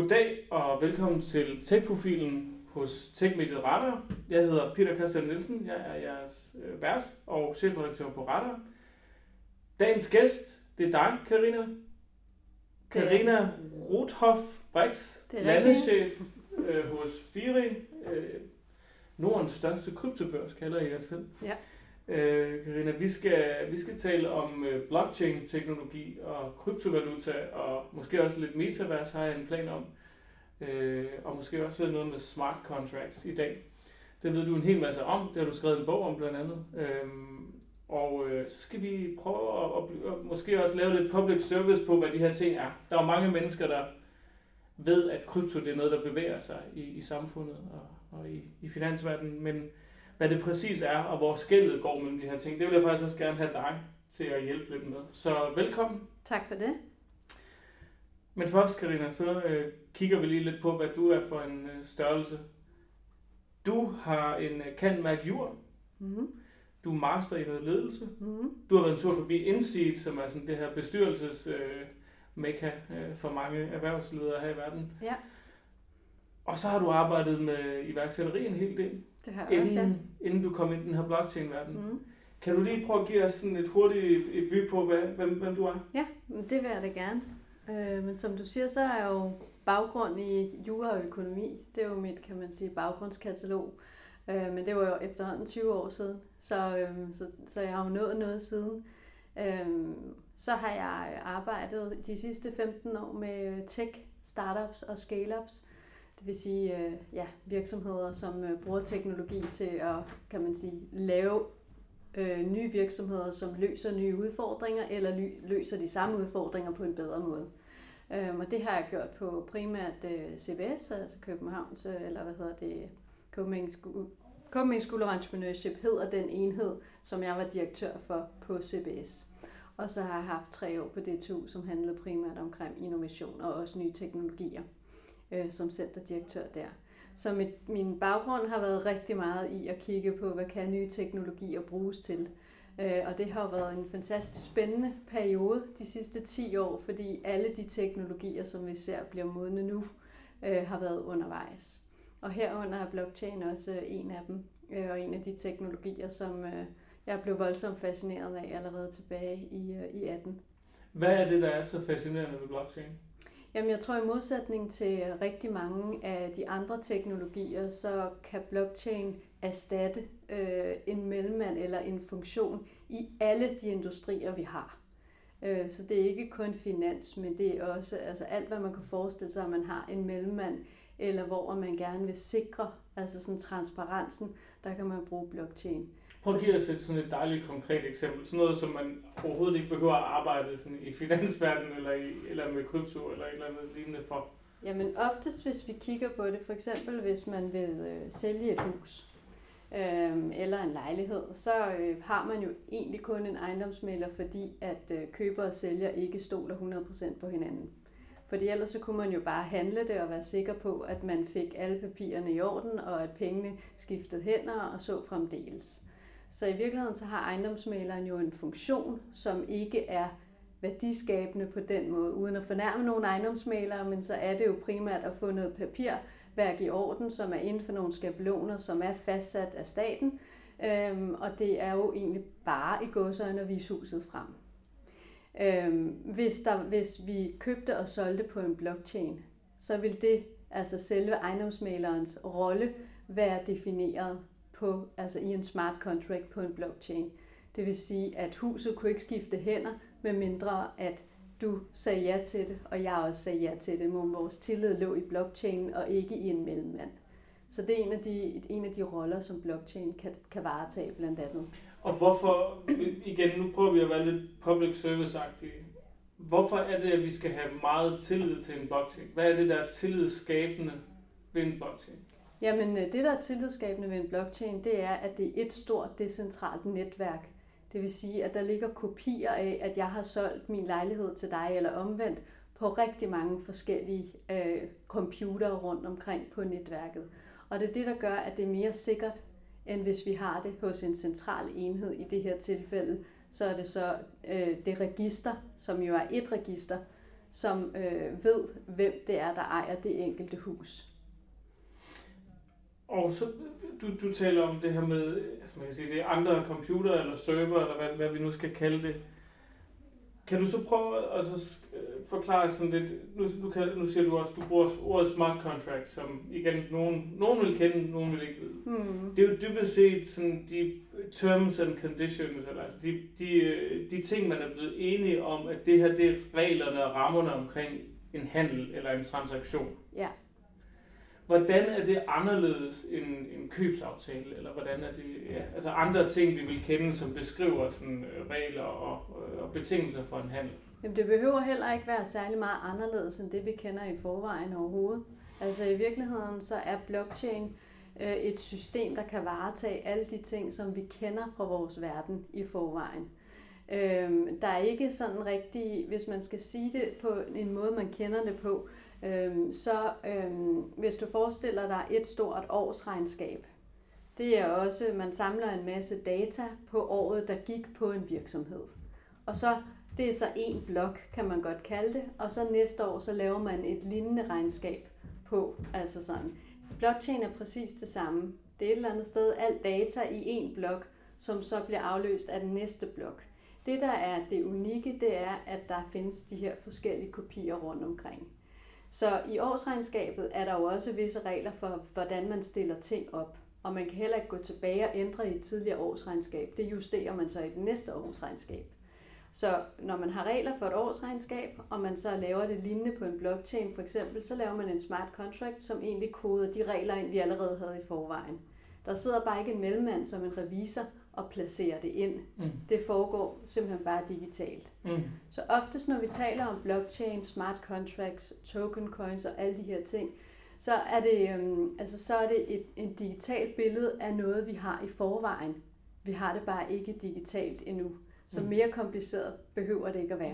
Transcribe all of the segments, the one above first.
Goddag og velkommen til Tech-profilen hos Tech-mediet Radar. Jeg hedder Peter Christian Nielsen, jeg er jeres vært og chefredaktør på Radar. Dagens gæst, det er dig, Karina. Karina Rothoff-Brix, landeschef hos Firi, Nordens største kryptobørs, kalder I jer selv. Ja. Karina, vi skal tale om blockchain-teknologi og kryptovaluta, og måske også lidt metaverse har jeg en plan om. Og måske også noget med smart contracts i dag. Det ved du en hel masse om, det har du skrevet en bog om blandt andet. Så skal vi prøve at måske også lave lidt public service på, hvad de her ting er. Der er jo mange mennesker, der ved, at krypto det er noget, der bevæger sig i samfundet og i finansverdenen, men hvad det præcis er, og hvor skellet går mellem de her ting, det vil jeg faktisk også gerne have dig til at hjælpe lidt med. Så velkommen. Tak for det. Men først, Karina, så kigger vi lige lidt på, hvad du er for en størrelse. Du har en cand.mag.jur. Mm-hmm. Du er master i noget ledelse. Mm-hmm. Du har været en tur forbi Inseed, som er sådan det her bestyrelses-mekka for mange erhvervsledere her i verden. Ja. Og så har du arbejdet med iværksætteri en hel del, det har jeg også, ja. Inden du kom ind i den her blockchain-verden. Mm-hmm. Kan du lige prøve at give os sådan et hurtigt vy på, hvem du er? Ja, det vil jeg da gerne. Men som du siger, så er jeg jo baggrund i jura og økonomi. Det er jo mit, kan man sige, baggrundskatalog. Men det var jo efterhånden 20 år siden, så jeg har jo nået noget siden. Så har jeg arbejdet de sidste 15 år med tech, startups og scale-ups. Det vil sige virksomheder, som bruger teknologi til at, kan man sige, lave nye virksomheder, som løser nye udfordringer, eller løser de samme udfordringer på en bedre måde. Og det har jeg gjort på primært CBS, altså Københavns, Copenhagen School of Entrepreneurship hedder den enhed, som jeg var direktør for på CBS. Og så har jeg haft 3 år på DTU, som handlede primært omkring innovation og også nye teknologier, som centerdirektør der. Så min baggrund har været rigtig meget i at kigge på, hvad kan nye teknologier bruges til. Og det har været en fantastisk spændende periode de sidste 10 år, fordi alle de teknologier, som vi ser bliver modne nu, har været undervejs. Og herunder er blockchain også en af dem, og en af de teknologier, som jeg blev voldsomt fascineret af allerede tilbage i 18. Hvad er det, der er så fascinerende ved blockchain? Jamen, jeg tror i modsætning til rigtig mange af de andre teknologier, så kan blockchain erstatte en mellemmand eller en funktion i alle de industrier, vi har. Så det er ikke kun finans, men det er også alt, hvad man kan forestille sig, at man har en mellemmand, eller hvor man gerne vil sikre, altså sådan transparensen, der kan man bruge blockchain. Prøv at give os sådan et dejligt konkret eksempel. Sådan noget, som man overhovedet ikke behøver at arbejde sådan i finansverdenen eller med krypto eller et eller andet lignende for. Jamen oftest, hvis vi kigger på det, for eksempel hvis man vil sælge et hus eller en lejlighed, så har man jo egentlig kun en ejendomsmægler, fordi at køber og sælger ikke stoler 100% på hinanden. Fordi ellers så kunne man jo bare handle det og være sikker på, at man fik alle papirerne i orden, og at pengene skiftede hænder og så fremdeles. Så i virkeligheden så har ejendomsmægleren jo en funktion, som ikke er værdiskabende på den måde, uden at fornærme nogle ejendomsmæglere, men så er det jo primært at få noget papirværk i orden, som er inden for nogle skabeloner, som er fastsat af staten, og det er jo egentlig bare i gåseøjne at vise huset frem. Hvis vi købte og solgte på en blockchain, så vil det, altså selve ejendomsmæglerens rolle, være defineret i en smart contract på en blockchain. Det vil sige, at huset kunne ikke skifte hænder, medmindre at du sagde ja til det, og jeg også sagde ja til det, men vores tillid lå i blockchainen og ikke i en mellemmand. Så det er en af de roller, som blockchain kan varetage blandt andet. Og hvorfor, igen, nu prøver vi at være lidt public service-agtige. Hvorfor er det, at vi skal have meget tillid til en blockchain? Hvad er det, der er tillidsskabende ved en blockchain? Jamen, det, der er tillidsskabende ved en blockchain, det er, at det er et stort decentralt netværk. Det vil sige, at der ligger kopier af, at jeg har solgt min lejlighed til dig, eller omvendt, på rigtig mange forskellige computere rundt omkring på netværket. Og det er det, der gør, at det er mere sikkert, end hvis vi har det hos en central enhed. I det her tilfælde, så er det så det register, som jo er et register, som ved, hvem det er, der ejer det enkelte hus. Og så du taler om det her med, altså man kan sige, det er andre computer eller server, eller hvad vi nu skal kalde det. Kan du så prøve at forklare sådan lidt, nu siger du også, du bruger ordet smart contract, som igen, nogen vil kende, nogen vil ikke vide. Det er jo dybest set sådan de terms and conditions, eller altså de ting, man er blevet enige om, at det her, det er reglerne og rammerne omkring en handel eller en transaktion. Ja. Hvordan er det anderledes end en købsaftale, eller hvordan er det, altså andre ting, vi vil kende, som beskriver sådan regler og betingelser for en handel? Jamen, det behøver heller ikke være særlig meget anderledes end det, vi kender i forvejen overhovedet. Altså i virkeligheden så er blockchain et system, der kan varetage alle de ting, som vi kender fra vores verden i forvejen. Der er ikke sådan rigtig, hvis man skal sige det på en måde, man kender det på, hvis du forestiller dig et stort årsregnskab, det er også, man samler en masse data på året, der gik på en virksomhed. Og så, det er så en blok, kan man godt kalde det, og så næste år, så laver man et lignende regnskab på, altså sådan. Blockchain er præcis det samme. Det er et eller andet sted alt data i en blok, som så bliver afløst af den næste blok. Det, der er det unikke, det er, at der findes de her forskellige kopier rundt omkring. Så i årsregnskabet er der jo også visse regler for, hvordan man stiller ting op. Og man kan heller ikke gå tilbage og ændre i et tidligere årsregnskab. Det justerer man så i det næste årsregnskab. Så når man har regler for et årsregnskab, og man så laver det lignende på en blockchain for eksempel, så laver man en smart contract, som egentlig koder de regler ind, vi allerede havde i forvejen. Der sidder bare ikke en mellemmand som en revisor og placerer det ind. Det foregår simpelthen bare digitalt. Så oftest når vi taler om blockchain, smart contracts, token coins og alle de her ting, så er det, et digitalt billede af noget, vi har i forvejen. Vi har det bare ikke digitalt endnu. Så mere kompliceret behøver det ikke at være.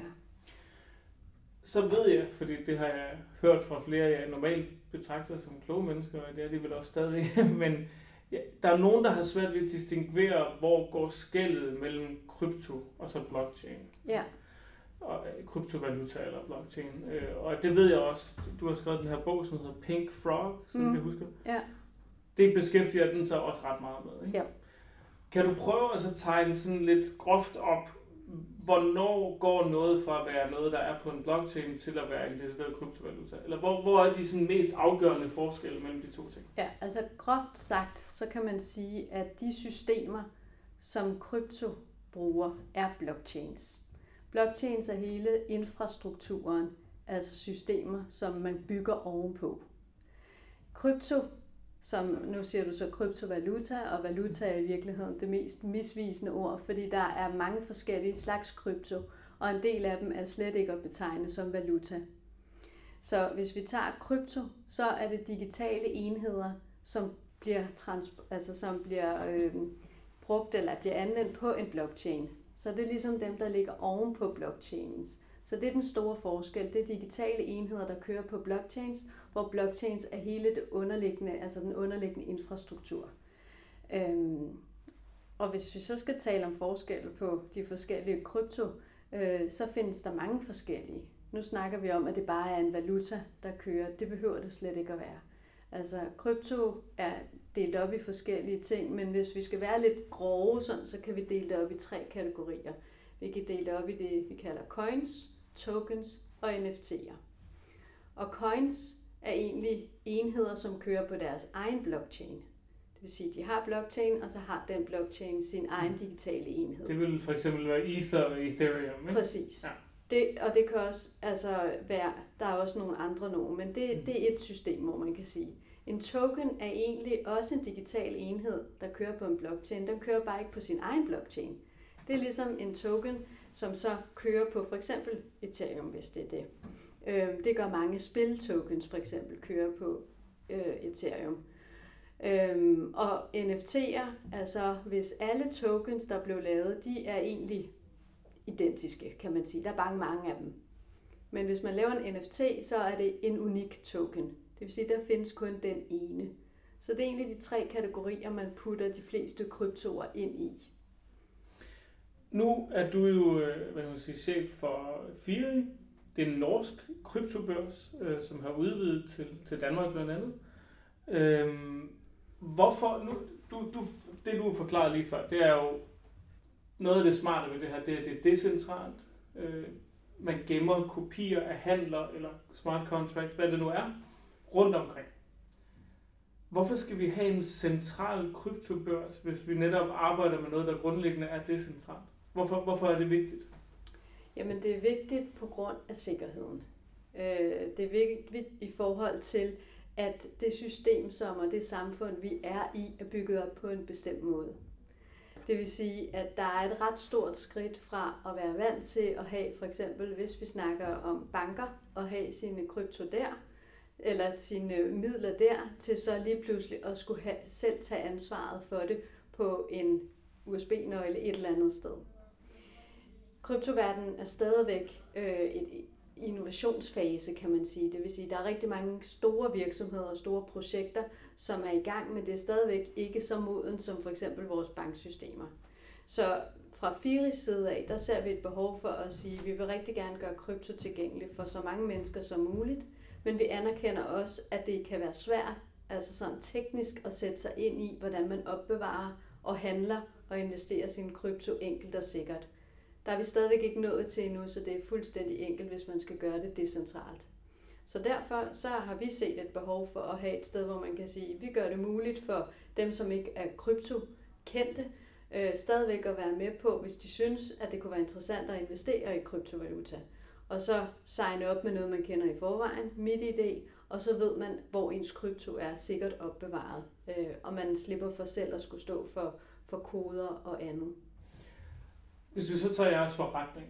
Så ved jeg, fordi det har jeg hørt fra flere, jeg normalt betragter som kloge mennesker, og det er de vel også stadig, men ja, der er nogen, der har svært ved at distinguere, hvor går skellet mellem krypto og så blockchain. Ja. Og kryptovaluta eller blockchain. Og det ved jeg også, du har skrevet den her bog, som hedder Pink Frog, som jeg husker. Ja. Det beskæftiger den så også ret meget med, ikke? Ja. Kan du prøve at så tegne sådan lidt groft op, hvornår går noget fra at være noget, der er på en blockchain, til at være en decideret kryptovaluta? Eller hvor er de sådan mest afgørende forskelle mellem de to ting? Ja, altså groft sagt, så kan man sige, at de systemer, som krypto bruger, er blockchains. Blockchains er hele infrastrukturen, altså systemer, som man bygger ovenpå. Krypto, som nu siger du så kryptovaluta, og valuta er i virkeligheden det mest misvisende ord, fordi der er mange forskellige slags krypto, og en del af dem er slet ikke at betegne som valuta. Så hvis vi tager krypto, så er det digitale enheder, som bliver, brugt eller bliver anvendt på en blockchain. Så det er ligesom dem, der ligger oven på blockchains. Så det er den store forskel. Det er digitale enheder, der kører på blockchains, hvor blockchains er hele det underliggende, altså den underliggende infrastruktur. Og hvis vi så skal tale om forskel på de forskellige krypto, så findes der mange forskellige. Nu snakker vi om, at det bare er en valuta, der kører. Det behøver det slet ikke at være. Altså krypto er delt op i forskellige ting, men hvis vi skal være lidt grove, så kan vi dele det op i 3 kategorier. Vi kan dele det op i det, vi kalder coins, tokens og NFT'er. Og coins er egentlig enheder, som kører på deres egen blockchain. Det vil sige, at de har blockchain, og så har den blockchain sin egen digitale enhed. Det vil for eksempel være Ether og Ethereum, ikke? Præcis. Ja. Det kan også være, der er også nogle andre nogen, men det er et system, hvor man kan sige. En token er egentlig også en digital enhed, der kører på en blockchain. Den kører bare ikke på sin egen blockchain. Det er ligesom en token, som så kører på for eksempel Ethereum, hvis det er det. Det gør mange spil-tokens for eksempel kører på Ethereum. Og NFT'er, altså hvis alle tokens, der blev lavet, de er egentlig identiske, kan man sige. Der er bare mange af dem. Men hvis man laver en NFT, så er det en unik token. Det vil sige, der findes kun den ene. Så det er egentlig de 3 kategorier, man putter de fleste kryptoer ind i. Nu er du jo chef for FIRI, det er en norsk kryptobørs, som har udvidet til Danmark blandt andet. Hvorfor, nu, det du forklarede lige før, det er jo noget af det smarte ved det her, det er, det er decentralt. Man gemmer kopier af handler eller smart contracts, hvad det nu er, rundt omkring. Hvorfor skal vi have en central kryptobørs, hvis vi netop arbejder med noget, der grundlæggende er decentralt? Hvorfor er det vigtigt? Jamen det er vigtigt på grund af sikkerheden. Det er vigtigt i forhold til, at det system og det samfund, vi er i, er bygget op på en bestemt måde. Det vil sige, at der er et ret stort skridt fra at være vant til at have, for eksempel hvis vi snakker om banker, at have sine krypto der, eller sine midler der, til så lige pludselig at skulle selv tage ansvaret for det på en USB-nøgle et eller andet sted. Kryptoverdenen er stadigvæk et innovationsfase, kan man sige. Det vil sige, at der er rigtig mange store virksomheder og store projekter, som er i gang, men det er stadigvæk ikke så moden som for eksempel vores banksystemer. Så fra FIRIs side af, der ser vi et behov for at sige, at vi vil rigtig gerne gøre krypto tilgængeligt for så mange mennesker som muligt, men vi anerkender også, at det kan være svært, altså sådan teknisk, at sætte sig ind i, hvordan man opbevarer og handler og investerer sin krypto enkelt og sikkert. Der er vi stadigvæk ikke nået til endnu, så det er fuldstændig enkelt, hvis man skal gøre det decentralt. Så derfor så har vi set et behov for at have et sted, hvor man kan sige, at vi gør det muligt for dem, som ikke er kryptokendte, stadigvæk at være med på, hvis de synes, at det kunne være interessant at investere i kryptovaluta. Og så signe op med noget, man kender i forvejen, MitID, og så ved man, hvor ens krypto er sikkert opbevaret. Og man slipper for selv at skulle stå for koder og andet. Hvis vi så tager jeres forretning,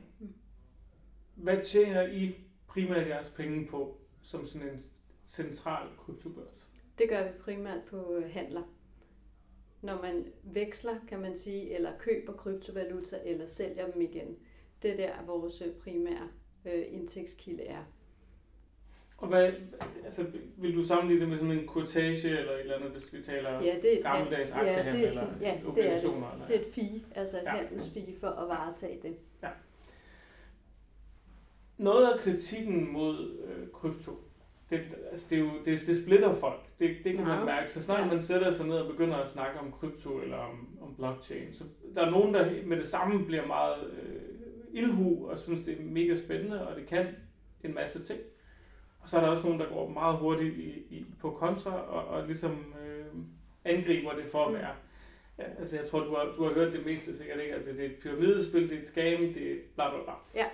hvad tjener I primært jeres penge på som sådan en central kryptobørs? Det gør vi primært på handler. Når man veksler, kan man sige, eller køber kryptovaluta, eller sælger dem igen. Det er der, vores primære indtægtskilde er. Og vil du sammenligne det med sådan en courtage eller et eller andet, hvis vi taler gammeldags aktiehandel eller obligationer? Det er et fee, altså et handelsfee for at varetage det. Ja. Noget af kritikken mod krypto, det splitter folk. Det kan man mærke. Så snart man sætter sig ned og begynder at snakke om krypto eller om blockchain, så der er nogen, der med det samme bliver meget ildhu og synes, det er mega spændende, og det kan en masse ting. Og så er der også nogen, der går meget hurtigt på kontra og ligesom angriber det for at være. Ja, altså jeg tror, du har hørt det meste sikkert, ikke? Altså det er et pyramidespil, det er et scam, det er bla bla bla. Ja.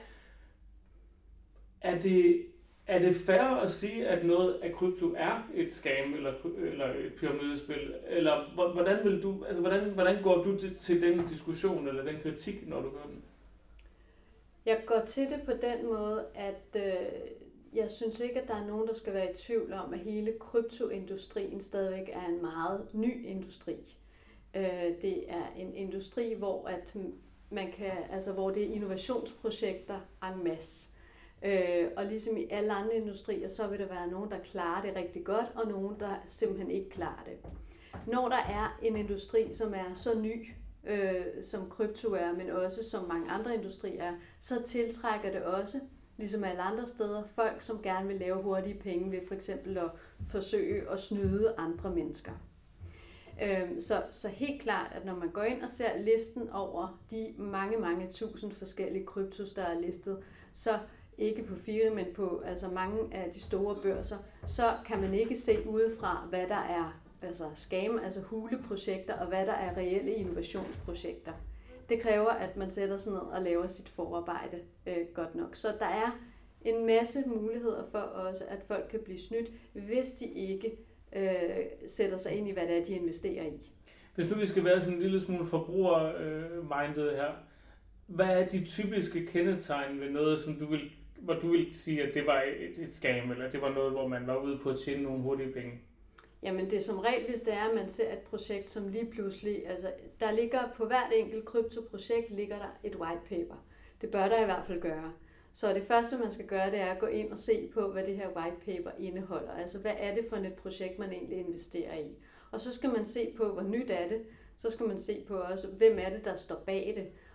Er det fair at sige, at noget af krypto er et scam eller et pyramidespil? Eller hvordan går du til den diskussion eller den kritik, når du gør den? Jeg går til det på den måde, at jeg synes ikke, at der er nogen, der skal være i tvivl om, at hele kryptoindustrien stadigvæk er en meget ny industri. Det er en industri, hvor hvor det er innovationsprojekter en masse. Og ligesom i alle andre industrier, så vil der være nogen, der klarer det rigtig godt, og nogen, der simpelthen ikke klarer det. Når der er en industri, som er så ny, som krypto er, men også som mange andre industrier er, så tiltrækker det også, ligesom alle andre steder, folk, som gerne vil lave hurtige penge ved for eksempel at forsøge at snyde andre mennesker. Så helt klart, at når man går ind og ser listen over de mange tusind forskellige kryptos, der er listet, så ikke på FIRI, men på mange af de store børser, så kan man ikke se udefra, hvad der er scam, altså huleprojekter, og hvad der er reelle innovationsprojekter. Det kræver, at man sætter sig ned og laver sit forarbejde godt nok. Så der er en masse muligheder for også, at folk kan blive snydt, hvis de ikke sætter sig ind i, hvad det er, de investerer i. Hvis nu vi skal være sådan en lille smule forbruger-minded her, hvad er de typiske kendetegn ved noget, hvor du vil sige, at det var et scam, eller det var noget, hvor man var ude på at tjene nogle hurtige penge? Jamen det er som regel, hvis det er, at man ser et projekt, som lige pludselig, der ligger på hvert enkelt kryptoprojekt, ligger der et white paper. Det bør der i hvert fald gøre. Så det første, man skal gøre, det er at gå ind og se på, hvad det her white paper indeholder. Altså hvad er det for et projekt, man egentlig investerer i. Og så skal man se på, hvor nyt er det. Så skal man se på også, hvem er det, der står bag det.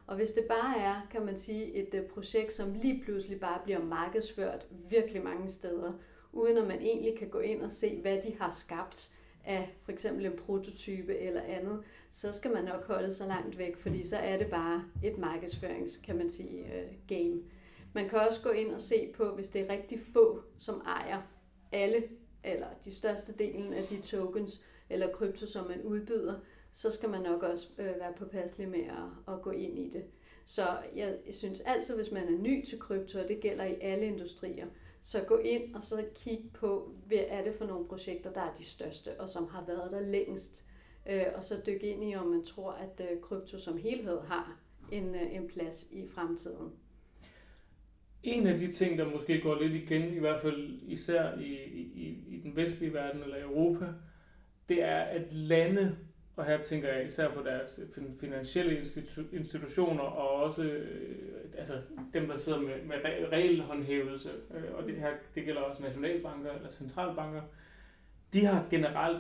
Og hvis det bare er, kan man sige, et projekt, som lige pludselig bare bliver markedsført virkelig mange steder, uden at man egentlig kan gå ind og se, hvad de har skabt af for eksempel en prototype eller andet, så skal man nok holde sig langt væk, fordi så er det bare et markedsførings, kan man sige, game. Man kan også gå ind og se på, hvis det er rigtig få, som ejer alle, eller de største delen af de tokens eller krypto, som man udbyder, så skal man nok også være påpasselig med at gå ind i det. Så jeg synes altid, hvis man er ny til krypto, og det gælder i alle industrier, så gå ind og så kig på, hvad er det for nogle projekter, der er de største, og som har været der længst. Og så dyk ind i, om man tror, at krypto som helhed har en plads i fremtiden. En af de ting, der måske går lidt igen, i hvert fald især i den vestlige verden eller Europa, det er, at lande, og her tænker jeg især på deres finansielle institutioner, og også altså dem, der sidder med regelhåndhævelse, og det gælder også nationalbanker eller centralbanker, de har generelt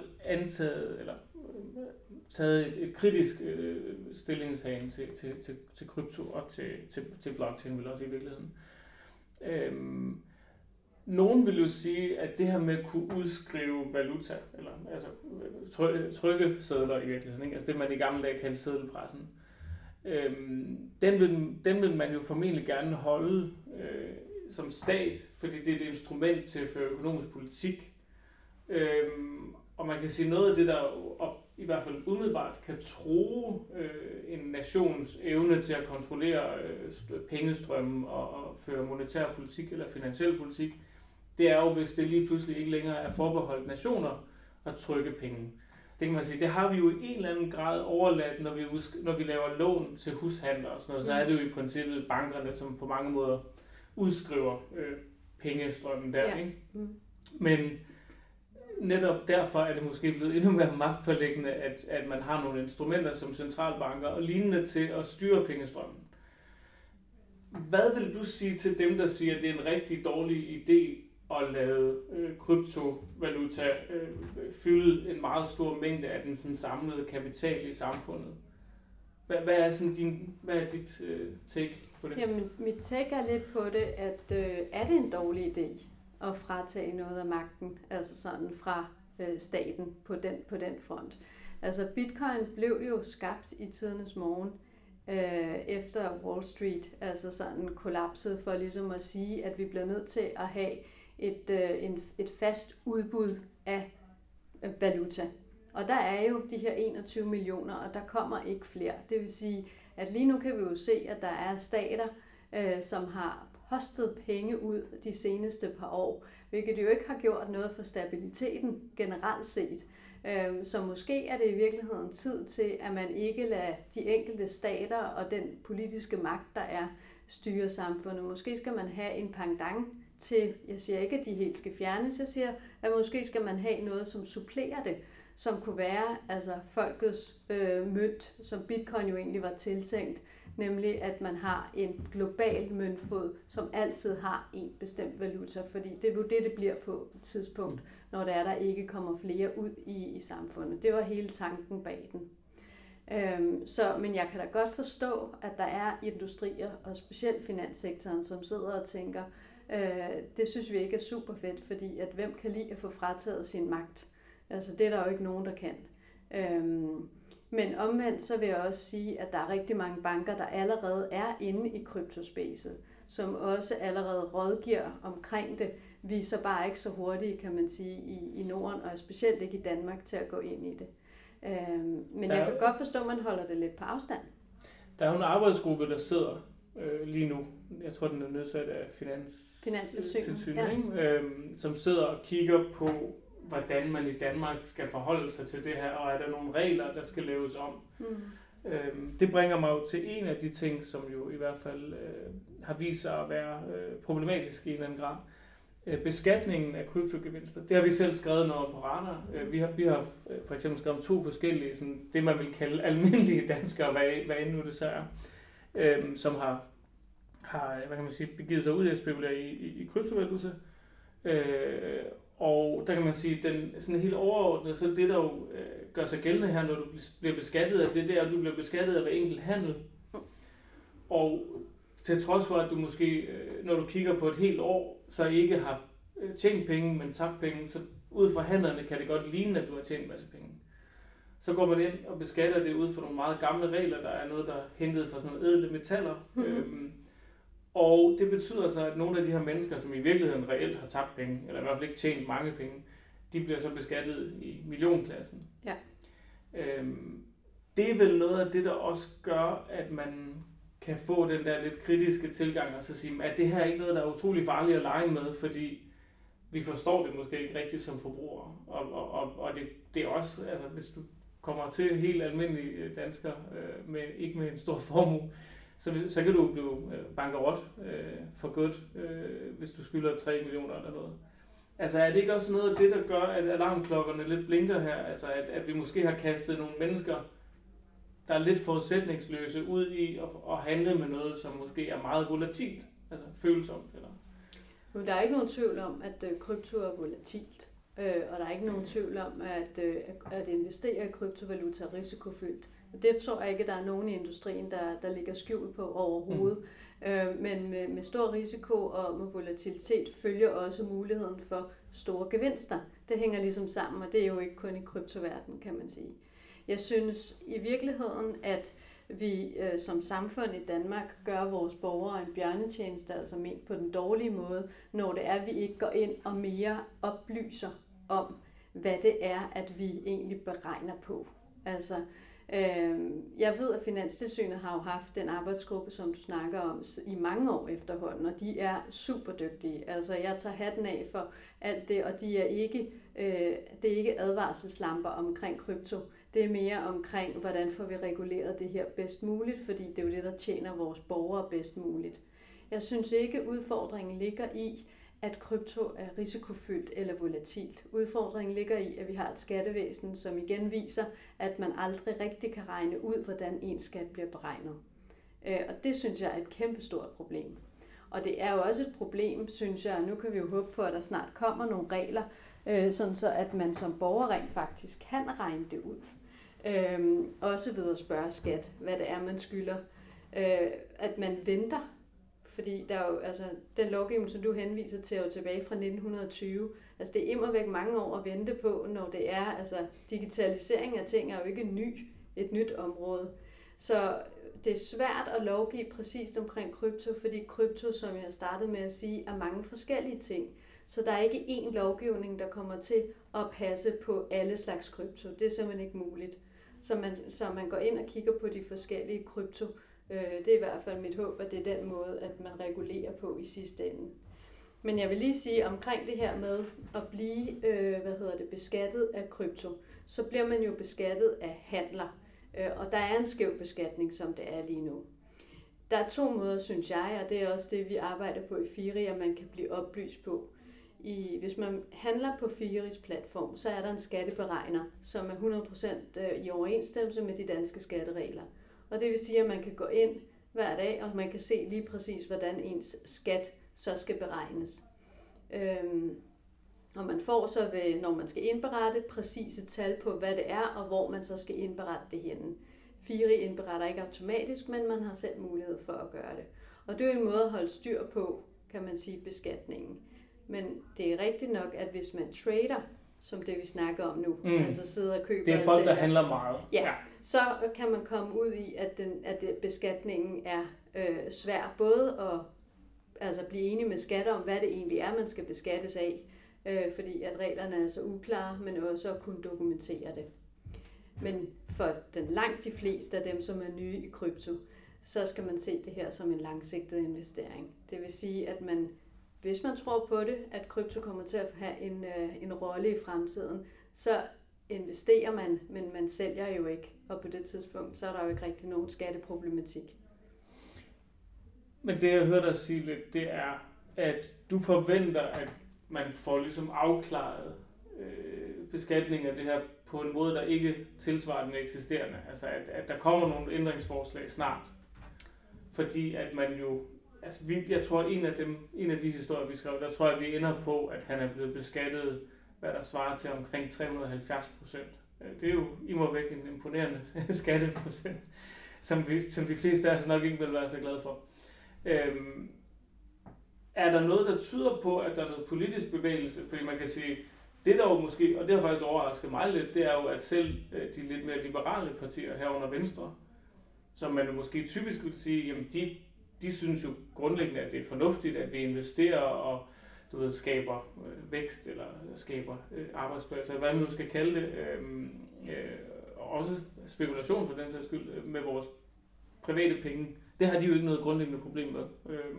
taget et kritisk stillingshagen til krypto og til blockchain, vel også i virkeligheden. Nogen vil jo sige, at det her med at kunne udskrive valuta, eller altså trykke sedler i virkeligheden, ikke? Altså det man i gamle dage kaldte seddelpressen, den vil man jo formentlig gerne holde som stat, fordi det er et instrument til at føre økonomisk politik. Og man kan sige noget af det, der i hvert fald umiddelbart kan true en nations evne til at kontrollere pengestrømmen og føre monetær politik eller finansiel politik, det er jo, hvis det lige pludselig ikke længere er forbeholdt nationer at trykke penge. Det kan man sige, det har vi jo i en eller anden grad overladt, når vi laver lån til hushandler og sådan noget, så er det jo i princippet bankerne, som på mange måder udskriver pengestrømmen der, ikke? Men netop derfor er det måske blevet endnu mere magtpåliggende, at man har nogle instrumenter som centralbanker og lignende til at styre pengestrømmen. Hvad vil du sige til dem, der siger, at det er en rigtig dårlig idé at lade kryptovaluta fylde en meget stor mængde af den sådan samlede kapital i samfundet? Hvad er dit take på det? Jamen, mit take er lidt på det, at er det en dårlig idé at fratage noget af magten, altså sådan fra staten på den front. Altså Bitcoin blev jo skabt i tidernes morgen efter Wall Street, altså sådan kollapsede for ligesom at sige, at vi bliver nødt til at have et fast udbud af valuta. Og der er jo de her 21 millioner, og der kommer ikke flere. Det vil sige, at lige nu kan vi jo se, at der er stater, som har postet penge ud de seneste par år, hvilket jo ikke har gjort noget for stabiliteten generelt set. Så måske er det i virkeligheden tid til, at man ikke lader de enkelte stater og den politiske magt, der er, styre samfundet. Måske skal man have en pendant til, jeg siger ikke, at de helt skal fjernes, jeg siger, at måske skal man have noget, som supplerer det, som kunne være altså folkets mønt, som Bitcoin jo egentlig var tiltænkt, nemlig at man har en global møntfod, som altid har en bestemt valuta, fordi det er jo det bliver på et tidspunkt, når der ikke kommer flere ud i samfundet. Det var hele tanken bag den. Men jeg kan da godt forstå, at der er industrier, og specielt finanssektoren, som sidder og tænker, det synes vi ikke er super fedt, fordi at hvem kan lide at få frataget sin magt? Altså det er der jo ikke nogen, der kan. Men omvendt så vil jeg også sige, at der er rigtig mange banker, der allerede er inde i kryptospacet, som også allerede rådgiver omkring det. Vi er så bare ikke så hurtige, kan man sige, i Norden, og specielt ikke i Danmark, til at gå ind i det. Men jeg kan godt forstå, at man holder det lidt på afstand. Der er jo en arbejdsgruppe, der sidder lige nu. Jeg tror, den er nedsat af Finanstilsynet, ja. Som sidder og kigger på, hvordan man i Danmark skal forholde sig til det her, og er der nogle regler, der skal laves om. Det bringer mig jo til en af de ting, som jo i hvert fald har vist sig at være problematisk i en eller anden grad. Beskatningen af kryptogevinster. Det har vi selv skrevet noget på Radar. Vi har for eksempel skrevet om 2 forskellige, sådan, det man vil kalde almindelige danskere, hvad end nu det så er, som har hvad kan man sige, begivet sig ud af at spekulere i kryptovaluta. Og der kan man sige, den sådan helt overordnet, så det der jo gør sig gældende her, når du bliver beskattet af det der, og du bliver beskattet af hver enkelt handel. Og til trods for, at du måske, når du kigger på et helt år, så ikke har tjent penge, men tabt penge, så ud fra handlerne kan det godt ligne, at du har tjent en masse penge. Så går man ind og beskatter det ud fra nogle meget gamle regler. Der er noget, der er hentet fra sådan nogle ædle metaller. Mm-hmm. Og det betyder så, at nogle af de her mennesker, som i virkeligheden reelt har tabt penge, eller i hvert fald ikke tjent mange penge, de bliver så beskattet i millionklassen. Ja. Det er vel noget af det, der også gør, at man kan få den der lidt kritiske tilgang og så sige, at det her er ikke noget, der er utrolig farligt at lege med, fordi vi forstår det måske ikke rigtigt som forbrugere. Og det er også, altså hvis du kommer til helt almindelige danskere, ikke med en stor formue, så kan du blive bankerot for godt, hvis du skylder 3 millioner eller noget. Altså er det ikke også noget af det, der gør, at alarmklokkerne lidt blinker her? Altså at vi måske har kastet nogle mennesker, der er lidt forudsætningsløse ud i at handle med noget, som måske er meget volatilt, altså følsomt. Eller? Men der er ikke nogen tvivl om, at krypto er volatilt, og der er ikke nogen tvivl om, at investere i kryptovaluta er risikofyldt. Det tror jeg ikke, der er nogen i industrien, der ligger skjult på overhovedet. Men med stor risiko og med volatilitet følger også muligheden for store gevinster. Det hænger ligesom sammen, og det er jo ikke kun i kryptoverdenen, kan man sige. Jeg synes i virkeligheden, at vi som samfund i Danmark gør vores borgere en bjørnetjeneste, altså ment på den dårlige måde, når det er, at vi ikke går ind og mere oplyser om, hvad det er, at vi egentlig beregner på. Altså, jeg ved, at Finanstilsynet har jo haft den arbejdsgruppe, som du snakker om, i mange år efterhånden, og de er super dygtige. Altså, jeg tager hatten af for alt det, og det er ikke advarselslamper omkring krypto. Det er mere omkring, hvordan får vi reguleret det her bedst muligt, fordi det er jo det, der tjener vores borgere bedst muligt. Jeg synes ikke, at udfordringen ligger i, at krypto er risikofyldt eller volatilt. Udfordringen ligger i, at vi har et skattevæsen, som igen viser, at man aldrig rigtig kan regne ud, hvordan ens skat bliver beregnet. Og det synes jeg er et kæmpestort problem. Og det er jo også et problem, synes jeg, og nu kan vi jo håbe på, at der snart kommer nogle regler, sådan så at man som borger rent faktisk kan regne det ud. Også ved at spørge skat, hvad det er, man skylder. At man venter, fordi der er jo, altså, den lovgivning, som du henviser til, er jo tilbage fra 1920. Altså det er immervæk mange år at vente på, når det er, altså digitalisering af ting er jo ikke et nyt område. Så det er svært at lovgive præcist omkring krypto, fordi krypto, som jeg startede med at sige, er mange forskellige ting. Så der er ikke én lovgivning, der kommer til at passe på alle slags krypto. Det er simpelthen ikke muligt. Så man går ind og kigger på de forskellige krypto. Det er i hvert fald mit håb, at det er den måde, at man regulerer på i sidste ende. Men jeg vil lige sige omkring det her med at blive beskattet af krypto, så bliver man jo beskattet af handler. Og der er en skæv beskatning, som det er lige nu. Der er 2 måder, synes jeg, og det er også det, vi arbejder på i FIRI, at man kan blive oplyst på. Hvis man handler på FIRIs platform, så er der en skatteberegner, som er 100% i overensstemmelse med de danske skatteregler. Og det vil sige, at man kan gå ind hver dag, og man kan se lige præcis, hvordan ens skat så skal beregnes. Og man får så, når man skal indberette, præcise tal på, hvad det er, og hvor man så skal indberette det henne. FIRI indberetter ikke automatisk, men man har selv mulighed for at gøre det. Og det er jo en måde at holde styr på, kan man sige, beskatningen. Men det er rigtigt nok, at hvis man trader, som det vi snakker om nu, altså sidder og køber. Det er folk, der handler meget. Ja, så kan man komme ud i, at beskatningen er svær både at blive enig med skatter om, hvad det egentlig er, man skal beskattes af, fordi at reglerne er så uklare, men også at kunne dokumentere det. Men for langt de fleste af dem, som er nye i krypto, så skal man se det her som en langsigtet investering. Det vil sige, at hvis man tror på det, at krypto kommer til at have en rolle i fremtiden, så investerer man, men man sælger jo ikke. Og på det tidspunkt, så er der jo ikke rigtig nogen skatteproblematik. Men det, jeg hørte dig sige lidt, det er, at du forventer, at man får ligesom afklaret beskatning af det her på en måde, der ikke tilsvarer den eksisterende. Altså, at der kommer nogle ændringsforslag snart. Fordi at man jo... Altså, jeg tror, en af de historier, vi skrev, der tror jeg, vi ender på, at han er blevet beskattet, hvad der svarer til omkring 370%. Det er jo imodvæk en imponerende skatteprocent. som de fleste af os nok ikke vil være så glade for. Er der noget, der tyder på, at der er noget politisk bevægelse? Fordi man kan sige, det der jo måske, og det har faktisk overrasket mig lidt, det er jo, at selv de lidt mere liberale partier herunder Venstre, som man jo måske typisk vil sige, jamen de synes jo grundlæggende, at det er fornuftigt, at vi investerer og skaber vækst eller skaber arbejdspladser, hvad man nu skal kalde det, også spekulation for den sags skyld, med vores private penge. Det har de jo ikke noget grundlæggende problem med.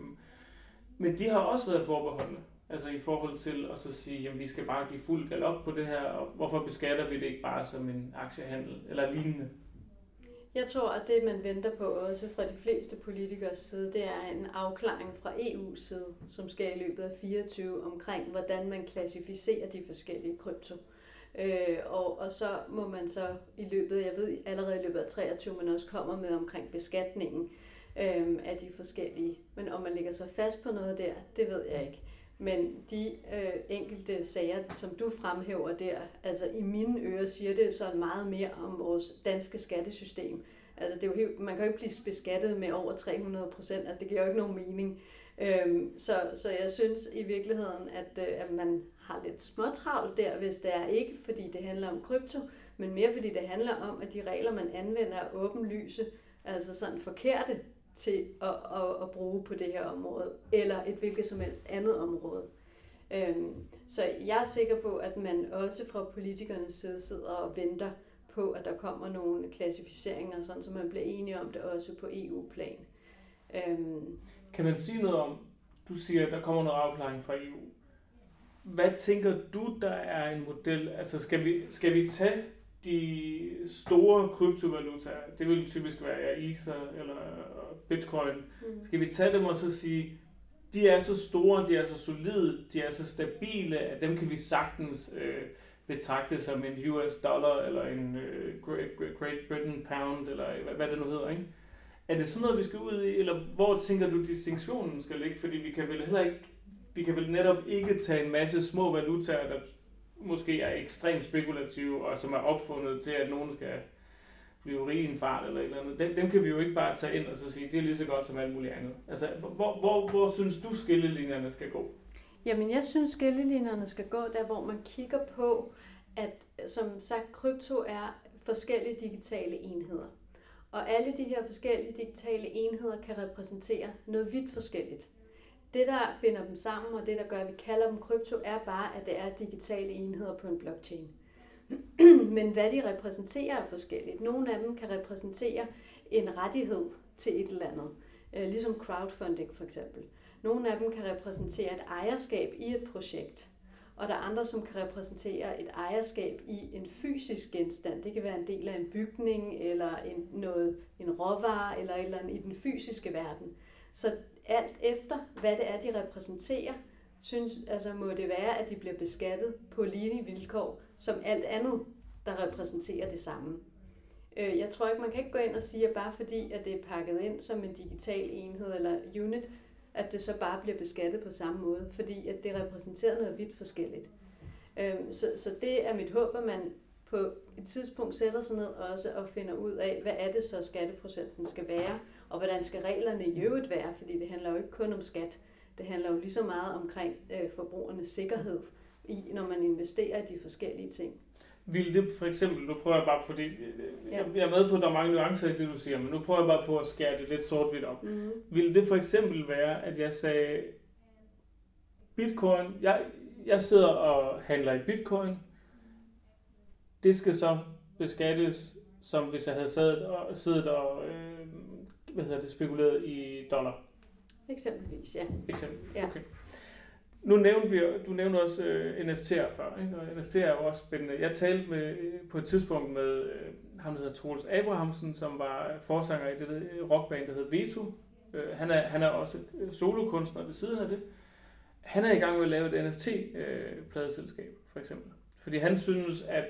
Men de har også været forbeholdne, altså i forhold til at så sige, jamen vi skal bare give fuld galop på det her, og hvorfor beskatter vi det ikke bare som en aktiehandel eller lignende? Jeg tror, at det, man venter på også fra de fleste politikers side, det er en afklaring fra EU's side, som skal i løbet af 24 omkring, hvordan man klassificerer de forskellige krypto. Og så må man så i løbet, jeg ved allerede i løbet af 23, man også kommer med omkring beskatningen af de forskellige. Men om man lægger sig fast på noget der, det ved jeg ikke. Men de enkelte sager, som du fremhæver der, altså i mine ører siger det så meget mere om vores danske skattesystem. Altså det er jo man kan jo ikke blive beskattet med over 300%, altså det giver jo ikke nogen mening. Så jeg synes i virkeligheden, at man har lidt småtravlt der, hvis det er ikke, fordi det handler om krypto, men mere fordi det handler om, at de regler, man anvender, er åbenlyse, altså sådan forkerte til at bruge på det her område, eller et hvilket som helst andet område. Så jeg er sikker på, at man også fra politikernes side sidder og venter på, at der kommer nogle klassificeringer, sådan så man bliver enige om det også på EU-plan. Kan man sige noget om, du siger, at der kommer noget afklaring fra EU. Hvad tænker du, der er en model? Altså skal vi tage de store kryptovalutaer, det vil typisk være Ether eller Bitcoin, skal vi tage dem og så sige, de er så store, de er så solide, de er så stabile, at dem kan vi sagtens betragte som en US dollar eller en Great Britain pound, eller hvad det nu hedder, ikke? Er det sådan noget, vi skal ud i, eller hvor tænker du, distinktionen skal ligge? Fordi vi kan vel netop ikke tage en masse små valutaer, der måske er ekstremt spekulative, og som er opfundet til, at nogen skal blive rige i en fart eller et eller andet. Dem kan vi jo ikke bare tage ind og så sige, det er lige så godt som alt muligt andet. Altså, hvor synes du, skillelinjerne skal gå? Jamen, jeg synes, skillelinjerne skal gå der, hvor man kigger på, at som sagt, krypto er forskellige digitale enheder. Og alle de her forskellige digitale enheder kan repræsentere noget vidt forskelligt. Det, der binder dem sammen, og det, der gør, at vi kalder dem krypto, er bare, at det er digitale enheder på en blockchain. Men hvad de repræsenterer er forskelligt. Nogle af dem kan repræsentere en rettighed til et eller andet, ligesom crowdfunding for eksempel. Nogle af dem kan repræsentere et ejerskab i et projekt, og der er andre, som kan repræsentere et ejerskab i en fysisk genstand. Det kan være en del af en bygning, eller en råvare, eller et eller andet i den fysiske verden. Så alt efter, hvad det er, de repræsenterer, må det være, at de bliver beskattet på lignende vilkår, som alt andet, der repræsenterer det samme. Jeg tror ikke, man kan ikke gå ind og sige, at bare fordi, at det er pakket ind som en digital enhed eller unit, at det så bare bliver beskattet på samme måde, fordi at det repræsenterer noget vidt forskelligt. Så det er mit håb, at man på et tidspunkt sætter sig ned også og finder ud af, hvad er det så skatteprocenten skal være, og hvordan skal reglerne i øvrigt være, fordi det handler jo ikke kun om skat. Det handler jo lige så meget omkring forbrugernes sikkerhed, når man investerer i de forskellige ting. Vil det for eksempel, nu prøver jeg bare, fordi jeg er med på, at der er mange nuancer i det, du siger, men nu prøver jeg bare på at skære det lidt sort-hvidt op. Vil det for eksempel være, at jeg sagde, Bitcoin, jeg sidder og handler i Bitcoin, det skal så beskattes, som hvis jeg havde siddet og spekuleret i dollar. Eksempelvis, ja. Okay. Nu nævnte du nævnte også NFT'er før, ikke? Og NFT'er er jo også spændende. Jeg talte på et tidspunkt med ham, der hedder Troels Abrahamsen, som var forsanger i det rockband, der hedder Veto. Han er også solokunstner ved siden af det. Han er i gang med at lave et NFT-pladeselskab, for eksempel. Fordi han synes, at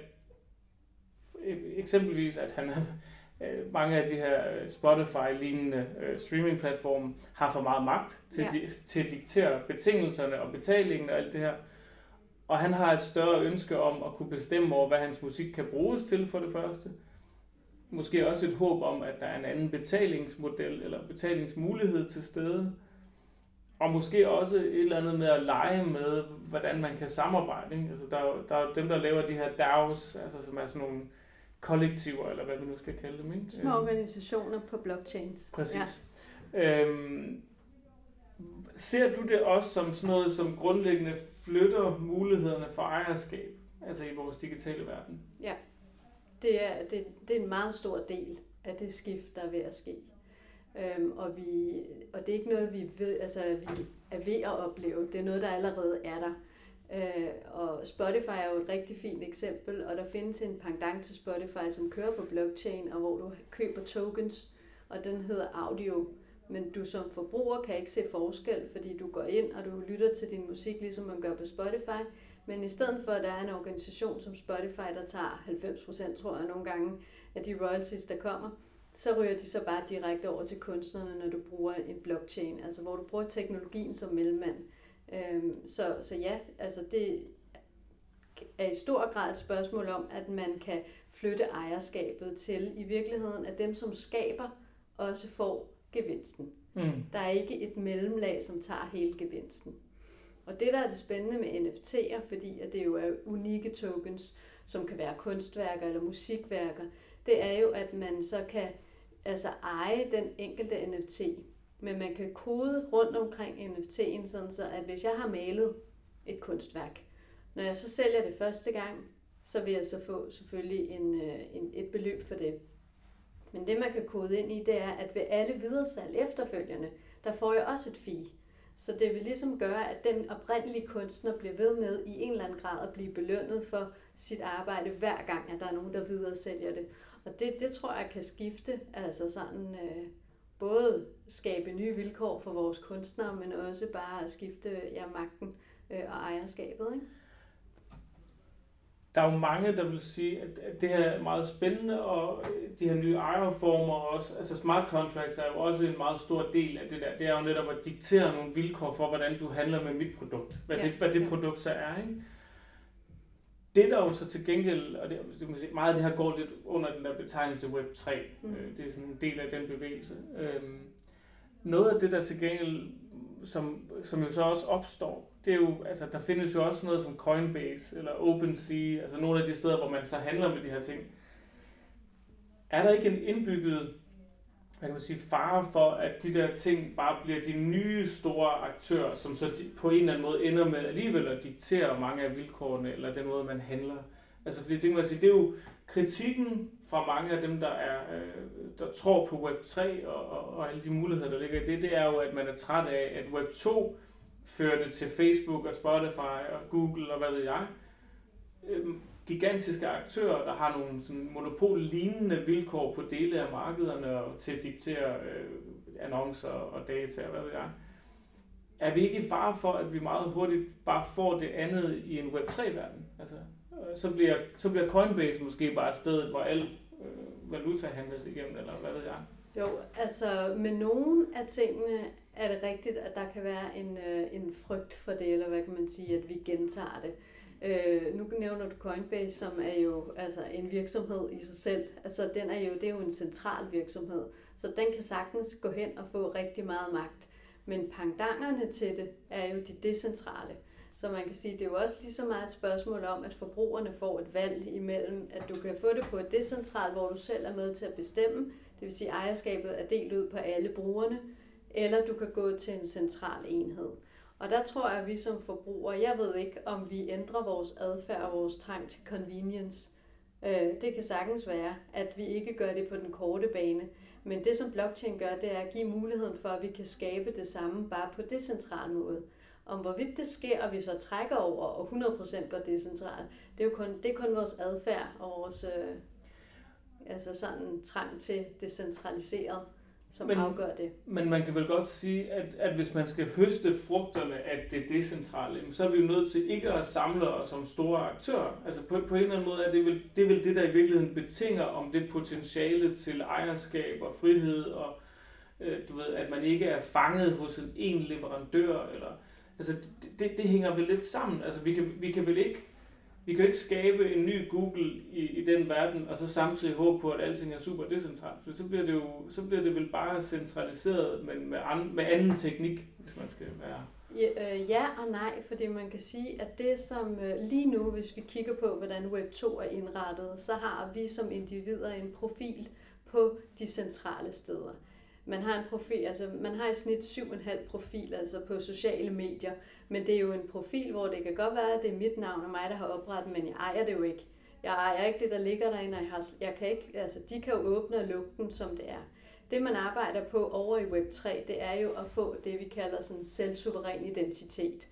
eksempelvis, at han mange af de her Spotify-lignende streaming-platforme har for meget magt til at diktere betingelserne og betalingen og alt det her. Og han har et større ønske om at kunne bestemme over, hvad hans musik kan bruges til for det første. måske også et håb om, at der er en anden betalingsmodel eller betalingsmulighed til stede. Og måske også et eller andet med at lege med, hvordan man kan samarbejde. Ikke? Altså, der er jo dem, der laver de her DAOs, altså, som er sådan nogle kollektiver, eller hvad vi nu skal kalde dem. Ikke? Små organisationer på blockchains. Præcis. Ja. Ser du det også som sådan noget, som grundlæggende flytter mulighederne for ejerskab, altså i vores digitale verden? Ja, det er en meget stor del af det skift, der er ved at ske. Og det er ikke noget, vi er ved at opleve. Det er noget, der allerede er der. Og Spotify er jo et rigtig fint eksempel, og der findes en pendant til Spotify, som kører på blockchain, og hvor du køber tokens, og den hedder Audio. Men du som forbruger kan ikke se forskel, fordi du går ind, og du lytter til din musik, ligesom man gør på Spotify. Men i stedet for, at der er en organisation som Spotify, der tager 90%, tror jeg nogle gange, af de royalties, der kommer, så ryger de så bare direkte over til kunstnerne, når du bruger en blockchain, altså hvor du bruger teknologien som mellemmand. Så ja, altså det er i stor grad et spørgsmål om, at man kan flytte ejerskabet til i virkeligheden, at dem, som skaber, også får gevinsten. Der er ikke et mellemlag, som tager hele gevinsten. Og det, der er det spændende med NFT'er, fordi at det jo er unikke tokens, som kan være kunstværker eller musikværker, det er jo, at man så kan eje den enkelte NFT, men man kan kode rundt omkring NFT'en, sådan så at hvis jeg har malet et kunstværk, når jeg så sælger det første gang, så vil jeg så få selvfølgelig et beløb for det. Men det, man kan kode ind i, det er, at ved alle videresalg efterfølgende, der får jeg også et fee. Så det vil ligesom gøre, at den oprindelige kunstner bliver ved med i en eller anden grad at blive belønnet for sit arbejde, hver gang, at der er nogen, der videresælger det. Og det tror jeg kan skifte, altså sådan både skabe nye vilkår for vores kunstnere, men også bare at skifte magten og ejerskabet, ikke? Der er jo mange, der vil sige, at det her er meget spændende, og de her nye ejerformer også, altså smart contracts er jo også en meget stor del af det der. Det er jo netop at diktere nogle vilkår for, hvordan du handler med mit produkt. Hvad det produkt så er, ikke? Det der jo så til gengæld, og det meget af det her går lidt under den der betegnelse Web3, det er sådan en del af den bevægelse. Noget af det der til gengæld, som jo så også opstår, det er jo, altså der findes jo også noget som Coinbase eller OpenSea, altså nogle af de steder, hvor man så handler med de her ting. Er der ikke en indbygget, hvad kan man sige, fare for, at de der ting bare bliver de nye store aktører, som så på en eller anden måde ender med alligevel at diktere mange af vilkårene, eller den måde, man handler? Altså fordi det kan man sige, det er jo kritikken fra mange af dem, der tror på Web3 og alle de muligheder, der ligger i det, det er jo, at man er træt af, at Web2 førte til Facebook og Spotify og Google og hvad ved jeg. Gigantiske aktører, der har nogle sådan monopol-lignende vilkår på dele af markederne og til at diktere annoncer og data og hvad ved jeg. Er vi ikke i fare for, at vi meget hurtigt bare får det andet i en Web3-verden? Altså, så bliver Coinbase måske bare et sted, hvor al valuta handles igennem, eller hvad ved jeg? Jo, altså med nogle af tingene er det rigtigt, at der kan være en frygt for det, eller hvad kan man sige, at vi gentager det. Nu nævner du Coinbase, som er jo altså en virksomhed i sig selv. Altså det er jo en central virksomhed, så den kan sagtens gå hen og få rigtig meget magt. Men pendanterne til det er jo de decentrale. Så man kan sige, det er jo også lige så meget et spørgsmål om, at forbrugerne får et valg imellem, at du kan få det på et decentralt, hvor du selv er med til at bestemme, det vil sige, at ejerskabet er delt ud på alle brugerne, eller du kan gå til en central enhed. Og der tror jeg, at vi som forbrugere, jeg ved ikke, om vi ændrer vores adfærd og vores trang til convenience. Det kan sagtens være, at vi ikke gør det på den korte bane. Men det, som blockchain gør, det er at give muligheden for, at vi kan skabe det samme, bare på decentral måde. Om hvorvidt det sker, og vi så trækker over, og 100% går decentralt, det er kun vores adfærd og vores sådan trang til decentraliseret, som afgør det. Men man kan vel godt sige, at hvis man skal høste frugterne af det decentrale, så er vi jo nødt til ikke at samle os som store aktører. Altså på en eller anden måde er det vel det, der i virkeligheden betinger om det potentiale til ejerskab og frihed, og du ved, at man ikke er fanget hos en leverandør, eller altså det hænger vel lidt sammen. Altså vi kan vel ikke vi kan ikke skabe en ny Google i den verden, og så samtidig håbe på, at alting er super decentralt. For så bliver det vel bare centraliseret, men med anden teknik, hvis man skal være. Ja og nej, fordi man kan sige, at det som lige nu, hvis vi kigger på, hvordan Web 2 er indrettet, så har vi som individer en profil på de centrale steder. Man har en profil, altså man har i snit 7,5 profil, altså på sociale medier, men det er jo en profil, hvor det kan godt være, at det er mit navn og mig, der har oprettet, men jeg ejer det jo ikke. Jeg ejer ikke det, der ligger derinde, og jeg kan ikke, altså de kan jo åbne og lukke den, som det er. Det man arbejder på over i Web 3, det er jo at få det, vi kalder sådan selvsuveræn identitet.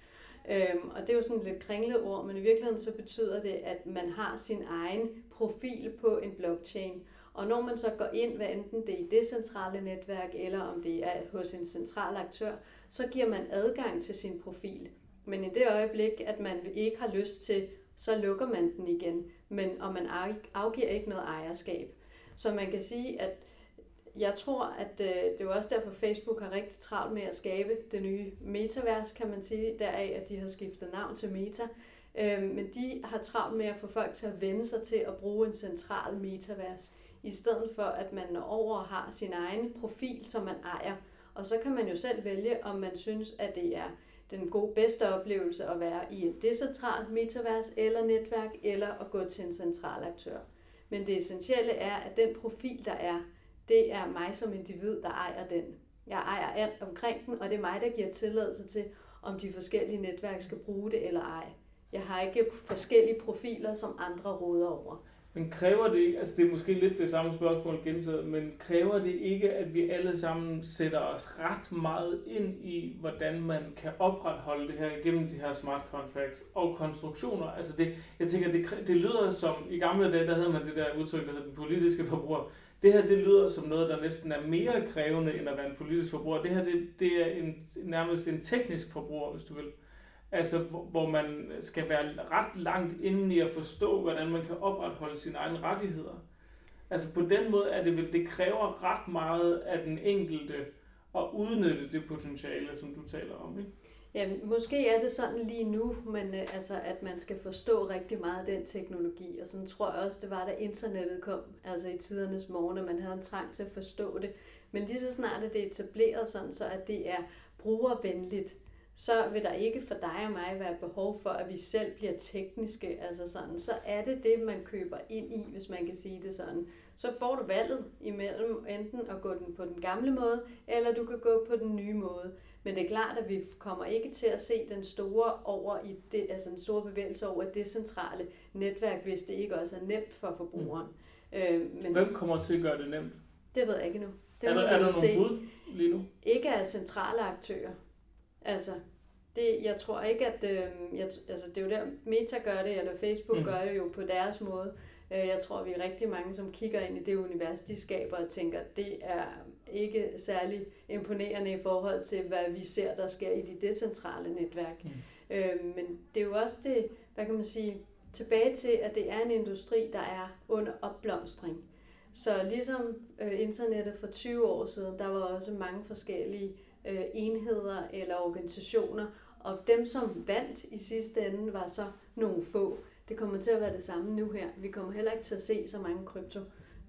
Og det er jo sådan lidt kringlet ord, men i virkeligheden så betyder det, at man har sin egen profil på en blockchain. Og når man så går ind, hvad enten det er i det centrale netværk, eller om det er hos en central aktør, så giver man adgang til sin profil. Men i det øjeblik, at man ikke har lyst til, så lukker man den igen. Og man afgiver ikke noget ejerskab. Så man kan sige, at jeg tror, at det er jo også derfor, Facebook har rigtig travlt med at skabe det nye metavers, kan man sige, deraf at de har skiftet navn til Meta. Men de har travlt med at få folk til at vende sig til at bruge en central metavers, i stedet for at man når over og har sin egen profil, som man ejer. Og så kan man jo selv vælge, om man synes, at det er den bedste oplevelse at være i et decentralt metavers eller netværk, eller at gå til en central aktør. Men det essentielle er, at den profil, der er, det er mig som individ, der ejer den. Jeg ejer alt omkring den, og det er mig, der giver tilladelse til, om de forskellige netværk skal bruge det eller ej. Jeg har ikke forskellige profiler, som andre råder over. Men kræver det ikke, altså det er måske lidt det samme spørgsmål gentaget, men kræver det ikke, at vi alle sammen sætter os ret meget ind i, hvordan man kan opretholde det her igennem de her smart contracts og konstruktioner? Altså jeg tænker, det lyder som, i gamle dage, der havde man det der udtryk, der hed den politiske forbruger. Det her, det lyder som noget, der næsten er mere krævende, end at være en politisk forbruger. Det her, det er nærmest en teknisk forbruger, hvis du vil. Altså, hvor man skal være ret langt inde i at forstå, hvordan man kan opretholde sine egne rettigheder. Altså, på den måde er det vel, det kræver ret meget af den enkelte at udnytte det potentiale, som du taler om, ikke? Ja, måske er det sådan lige nu, men altså, at man skal forstå rigtig meget af den teknologi, og sådan tror jeg også, det var, da internettet kom, altså i tidernes morgen, at man havde en trang til at forstå det. Men lige så snart er det etableret sådan, så at det er brugervenligt, så vil der ikke for dig og mig være behov for, at vi selv bliver tekniske, altså sådan. Så er det, man køber ind i, hvis man kan sige det sådan. Så får du valget imellem enten at gå den på den gamle måde, eller du kan gå på den nye måde. Men det er klart, at vi kommer ikke til at se den store over i det, altså den store bevægelse over det centrale netværk, hvis det ikke også er nemt for forbrugeren. Men hvem kommer til at gøre det nemt? Det ved jeg ikke nu. Er der nogle bud lige nu? Ikke af centrale aktører. Altså, jeg tror ikke, at altså det er jo der, Meta gør det, eller Facebook gør det jo på deres måde. Jeg tror, vi er rigtig mange, som kigger ind i det univers, de skaber og tænker, at det er ikke særlig imponerende i forhold til, hvad vi ser, der sker i de decentrale netværk. Men det er jo også det, hvad kan man sige, tilbage til, at det er en industri, der er under opblomstring. Så ligesom internettet for 20 år siden, der var også mange forskellige enheder eller organisationer, og dem, som vandt i sidste ende, var så nogle få. Det kommer til at være det samme nu her. Vi kommer heller ikke til at se så mange krypto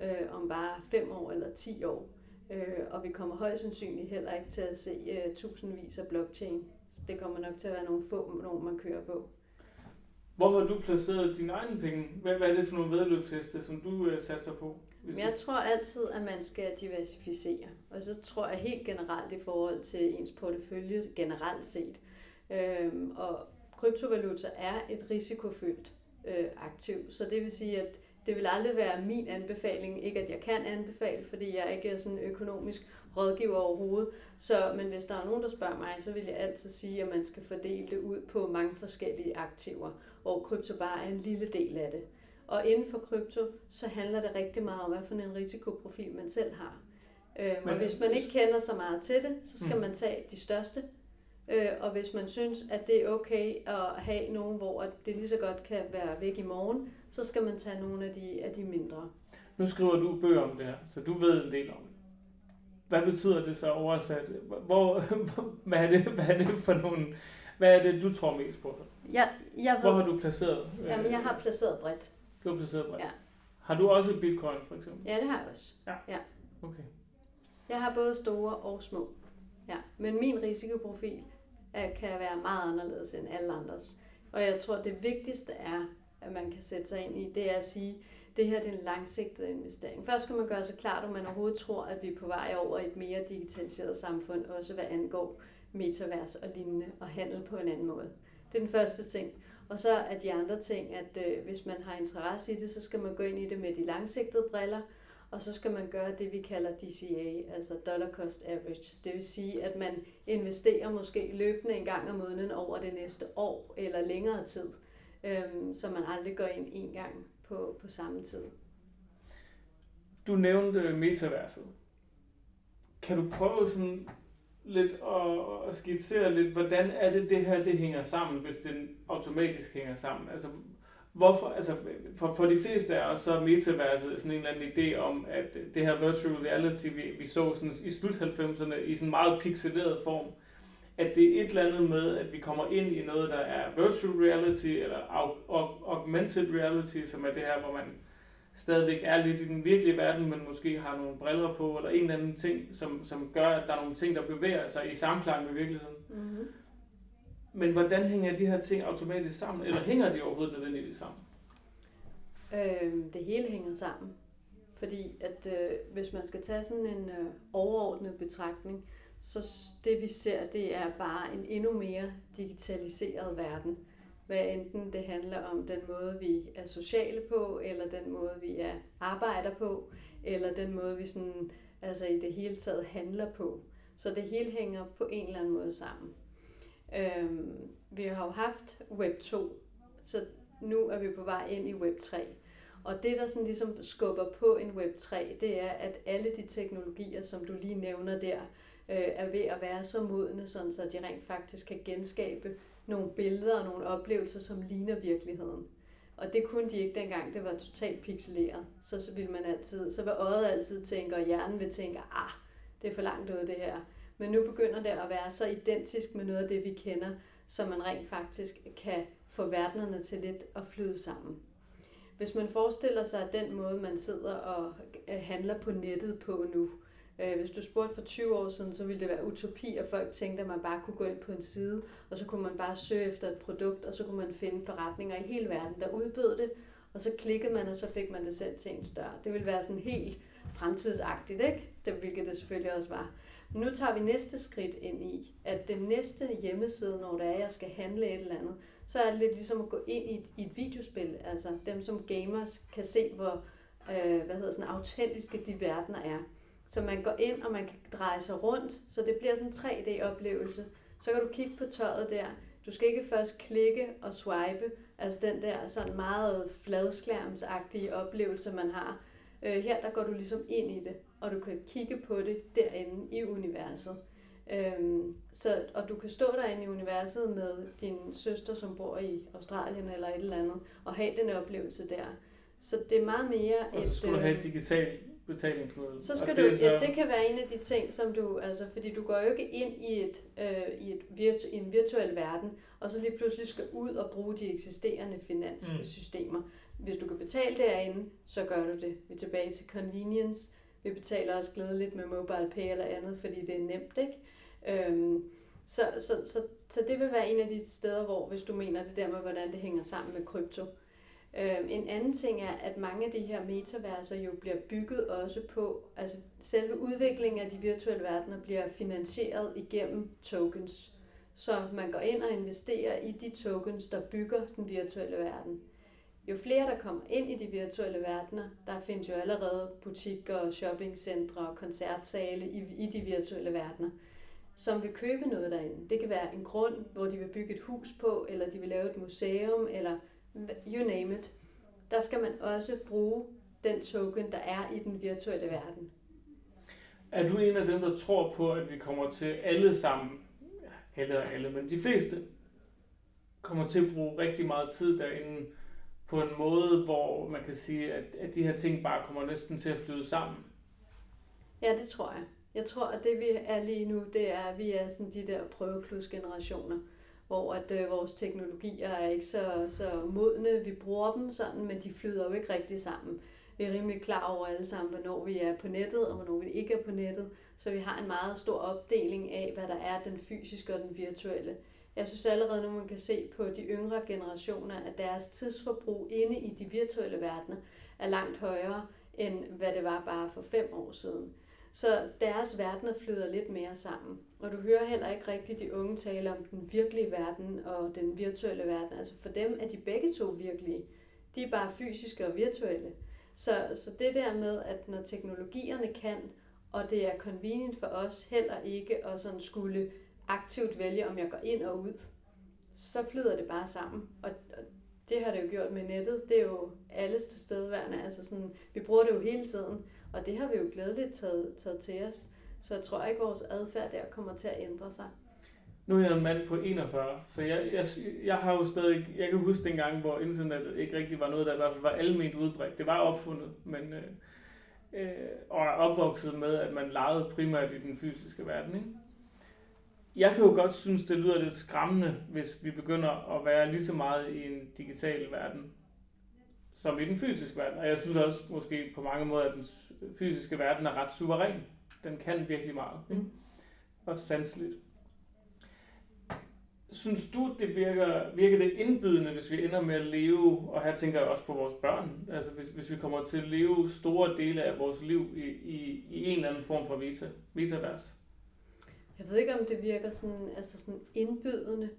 om bare 5 år eller 10 år. Og vi kommer højst sandsynligt heller ikke til at se tusindvis af blockchain. Så det kommer nok til at være nogle få, man kører på. Hvor har du placeret dine egne penge? Hvad er det for nogle væddeløbsheste, som du satser på? Jeg tror altid, at man skal diversificere. Og så tror jeg helt generelt i forhold til ens portefølje generelt set. Og kryptovaluta er et risikofyldt aktiv. Så det vil sige, at det vil aldrig være min anbefaling. Ikke at jeg kan anbefale, fordi jeg ikke er sådan økonomisk rådgiver overhovedet. Men hvis der er nogen, der spørger mig, så vil jeg altid sige, at man skal fordele det ud på mange forskellige aktiver, hvor krypto bare er en lille del af det. Og inden for krypto, så handler det rigtig meget om, hvad for en risikoprofil man selv har. Og hvis man ikke kender så meget til det, så skal man tage de største. Og hvis man synes, at det er okay at have nogen, hvor det lige så godt kan være væk i morgen, så skal man tage nogle af de mindre. Nu skriver du bøger om det her, så du ved en del om det. Hvad betyder det så oversat? Hvad er det for nogle... Hvad er det, du tror mest på? Hvor har du placeret? Jamen, jeg har placeret bredt. Du har placeret bredt? Ja. Har du også bitcoin, for eksempel? Ja, det har jeg også. Ja. Okay. Jeg har både store og små. Ja. Men min risikoprofil kan være meget anderledes end alle andres. Og jeg tror, det vigtigste er, at man kan sætte sig ind i, det er at sige, det her det er en langsigtet investering. Først skal man gøre sig klart, om man overhovedet tror, at vi er på vej over et mere digitaliseret samfund, også hvad angår metavers og lignende, og handel på en anden måde. Det er den første ting. Og så er de andre ting, at hvis man har interesse i det, så skal man gå ind i det med de langsigtede briller, og så skal man gøre det, vi kalder DCA, altså Dollar Cost Average. Det vil sige, at man investerer måske løbende en gang om måneden over det næste år eller længere tid, så man aldrig går ind en gang på samme tid. Du nævnte metaverset. Kan du prøve sådan lidt at skitsere lidt, hvordan er det her det hænger sammen, hvis det automatisk hænger sammen? Altså, hvorfor, altså for de fleste af os, så er metaverset sådan en eller anden idé om, at det her virtual reality, vi så sådan i slut 90'erne i sådan en meget pixeleret form, at det er et eller andet med, at vi kommer ind i noget, der er virtual reality, eller augmented reality, som er det her, hvor man stadigvæk er lidt i den virkelige verden, men måske har nogle briller på, eller en eller anden ting, som gør, at der er nogle ting, der bevæger sig i samklang med virkeligheden. Mm-hmm. Men hvordan hænger de her ting automatisk sammen, eller hænger de overhovedet nødvendigvis sammen? Det hele hænger sammen. Fordi at hvis man skal tage sådan en overordnet betragtning, så det vi ser, det er bare en endnu mere digitaliseret verden. Hvad enten det handler om den måde, vi er sociale på, eller den måde, vi arbejder på, eller den måde, vi sådan, altså i det hele taget handler på. Så det hele hænger på en eller anden måde sammen. Vi har jo haft Web 2, så nu er vi på vej ind i Web 3. Og det, der sådan ligesom skubber på en Web 3, det er, at alle de teknologier, som du lige nævner der, er ved at være så modne, sådan så de rent faktisk kan genskabe nogle billeder og nogle oplevelser, som ligner virkeligheden. Og det kunne de ikke dengang, det var totalt pixeleret. Så vil man altid, så vil øjet altid tænke, og hjernen vil tænke, det er for langt ud det her. Men nu begynder det at være så identisk med noget af det, vi kender, så man rent faktisk kan få verdenerne til lidt at flyde sammen. Hvis man forestiller sig, at den måde, man sidder og handler på nettet på nu, hvis du spurgte for 20 år siden, så ville det være utopi, at folk tænkte, at man bare kunne gå ind på en side, og så kunne man bare søge efter et produkt, og så kunne man finde forretninger i hele verden, der udbød det, og så klikkede man, og så fik man det selv til en større. Det ville være sådan helt fremtidsagtigt, ikke? Hvilket det selvfølgelig også var. Men nu tager vi næste skridt ind i, at den næste hjemmeside, når det er, jeg skal handle et eller andet, så er det lidt ligesom at gå ind i et videospil. Altså dem som gamers kan se, hvor autentiske de verdener er. Så man går ind, og man kan dreje sig rundt, så det bliver sådan en 3D-oplevelse. Så kan du kigge på tøjet der. Du skal ikke først klikke og swipe, altså den der sådan meget fladskærmsagtige oplevelse, man har. Her der går du ligesom ind i det, og du kan kigge på det derinde i universet. Og du kan stå derinde i universet med din søster, som bor i Australien eller et eller andet, og have den oplevelse der. Så det er meget mere... Og så skulle du have et digitalt betalingsmiddel. Så skal det kan være en af de ting, som du, altså fordi du går jo ikke ind i en virtuel verden, og så lige pludselig skal ud og bruge de eksisterende finanssystemer. Hvis du kan betale derinde, så gør du det. Vi er tilbage til convenience. Vi betaler også glædeligt med mobile pay eller andet, fordi det er nemt, ikke? Så det vil være en af de steder, hvor, hvis du mener det der med, hvordan det hænger sammen med krypto. En anden ting er, at mange af de her metaverser jo bliver bygget også på, altså selve udviklingen af de virtuelle verdener bliver finansieret igennem tokens. Så man går ind og investerer i de tokens, der bygger den virtuelle verden. Jo flere, der kommer ind i de virtuelle verdener, der findes jo allerede butikker, shoppingcentre og koncertsale i de virtuelle verdener, som vil købe noget derinde. Det kan være en grund, hvor de vil bygge et hus på, eller de vil lave et museum, eller you name it. Der skal man også bruge den token, der er i den virtuelle verden. Er du en af dem, der tror på, at vi kommer til alle sammen, alle, men de fleste, kommer til at bruge rigtig meget tid derinde på en måde, hvor man kan sige, at de her ting bare kommer næsten til at flyde sammen? Ja, det tror jeg. Jeg tror, at det vi er lige nu, det er, at vi er sådan de der prøveklus-generationer, hvor at vores teknologier er ikke så modne. Vi bruger dem sådan, men de flyder jo ikke rigtig sammen. Vi er rimelig klar over alle sammen, hvornår vi er på nettet, og hvornår vi ikke er på nettet. Så vi har en meget stor opdeling af, hvad der er den fysiske og den virtuelle. Jeg synes allerede nu, man kan se på de yngre generationer, at deres tidsforbrug inde i de virtuelle verdener er langt højere, end hvad det var bare for 5 år siden. Så deres verdener flyder lidt mere sammen. Og du hører heller ikke rigtig de unge tale om den virkelige verden og den virtuelle verden. Altså for dem er de begge to virkelige. De er bare fysiske og virtuelle. Så det der med, at når teknologierne kan, og det er convenient for os heller ikke at sådan skulle aktivt vælge, om jeg går ind og ud, så flyder det bare sammen. Og det har det jo gjort med nettet. Det er jo alles tilstedeværende. Altså sådan, vi bruger det jo hele tiden, og det har vi jo glædeligt taget til os. Så jeg tror ikke, vores adfærd der kommer til at ændre sig. Nu er jeg en mand på 41, så jeg har jo stadig, jeg kan huske dengang, hvor internettet ikke rigtig var noget, der i hvert fald var alment udbredt. Det var opfundet, men og er opvokset med, at man legede primært i den fysiske verden, ikke? Jeg kan jo godt synes, det lyder lidt skræmmende, hvis vi begynder at være lige så meget i en digital verden, som i den fysiske verden. Og jeg synes også måske på mange måder, at den fysiske verden er ret suveræn. Den kan virkelig meget. Ikke? Også sanseligt. Synes du, det virker det indbydende, hvis vi ender med at leve, og her tænker jeg også på vores børn, altså hvis vi kommer til at leve store dele af vores liv i en eller anden form for metavers? Jeg ved ikke, om det virker sådan indbydende,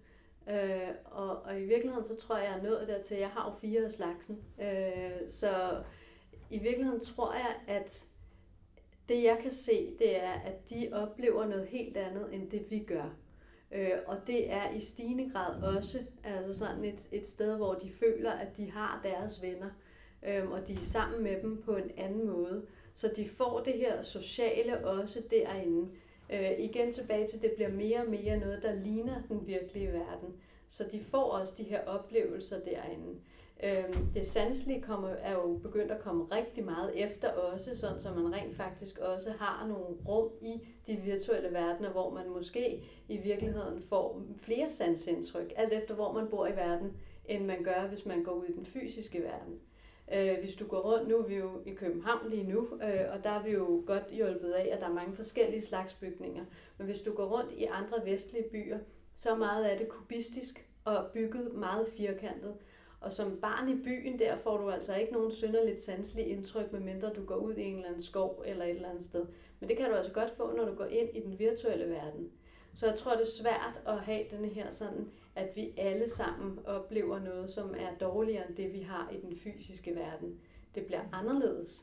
og i virkeligheden så tror jeg er nået dertil, jeg har jo 4 af slagsen, så i virkeligheden tror jeg, at det jeg kan se, det er, at de oplever noget helt andet, end det vi gør. Og det er i stigende grad også altså sådan et sted, hvor de føler, at de har deres venner, og de er sammen med dem på en anden måde. Så de får det her sociale også derinde. Igen tilbage til, det bliver mere og mere noget, der ligner den virkelige verden. Så de får også de her oplevelser derinde. Det sanselige er jo begyndt at komme rigtig meget efter også, sådan så man rent faktisk også har nogle rum i de virtuelle verdener, hvor man måske i virkeligheden får flere sansindtryk, alt efter hvor man bor i verden, end man gør, hvis man går ud i den fysiske verden. Hvis du går rundt, nu er vi jo i København lige nu, og der er vi jo godt hjulpet af, at der er mange forskellige slags bygninger. Men hvis du går rundt i andre vestlige byer, så meget af det kubistisk og bygget meget firkantet. Og som barn i byen, der får du altså ikke nogen synderligt sanselige indtryk, medmindre du går ud i en eller anden skov eller et eller andet sted. Men det kan du altså godt få, når du går ind i den virtuelle verden. Så jeg tror, det er svært at have denne her sådan, at vi alle sammen oplever noget, som er dårligere end det, vi har i den fysiske verden. Det bliver anderledes.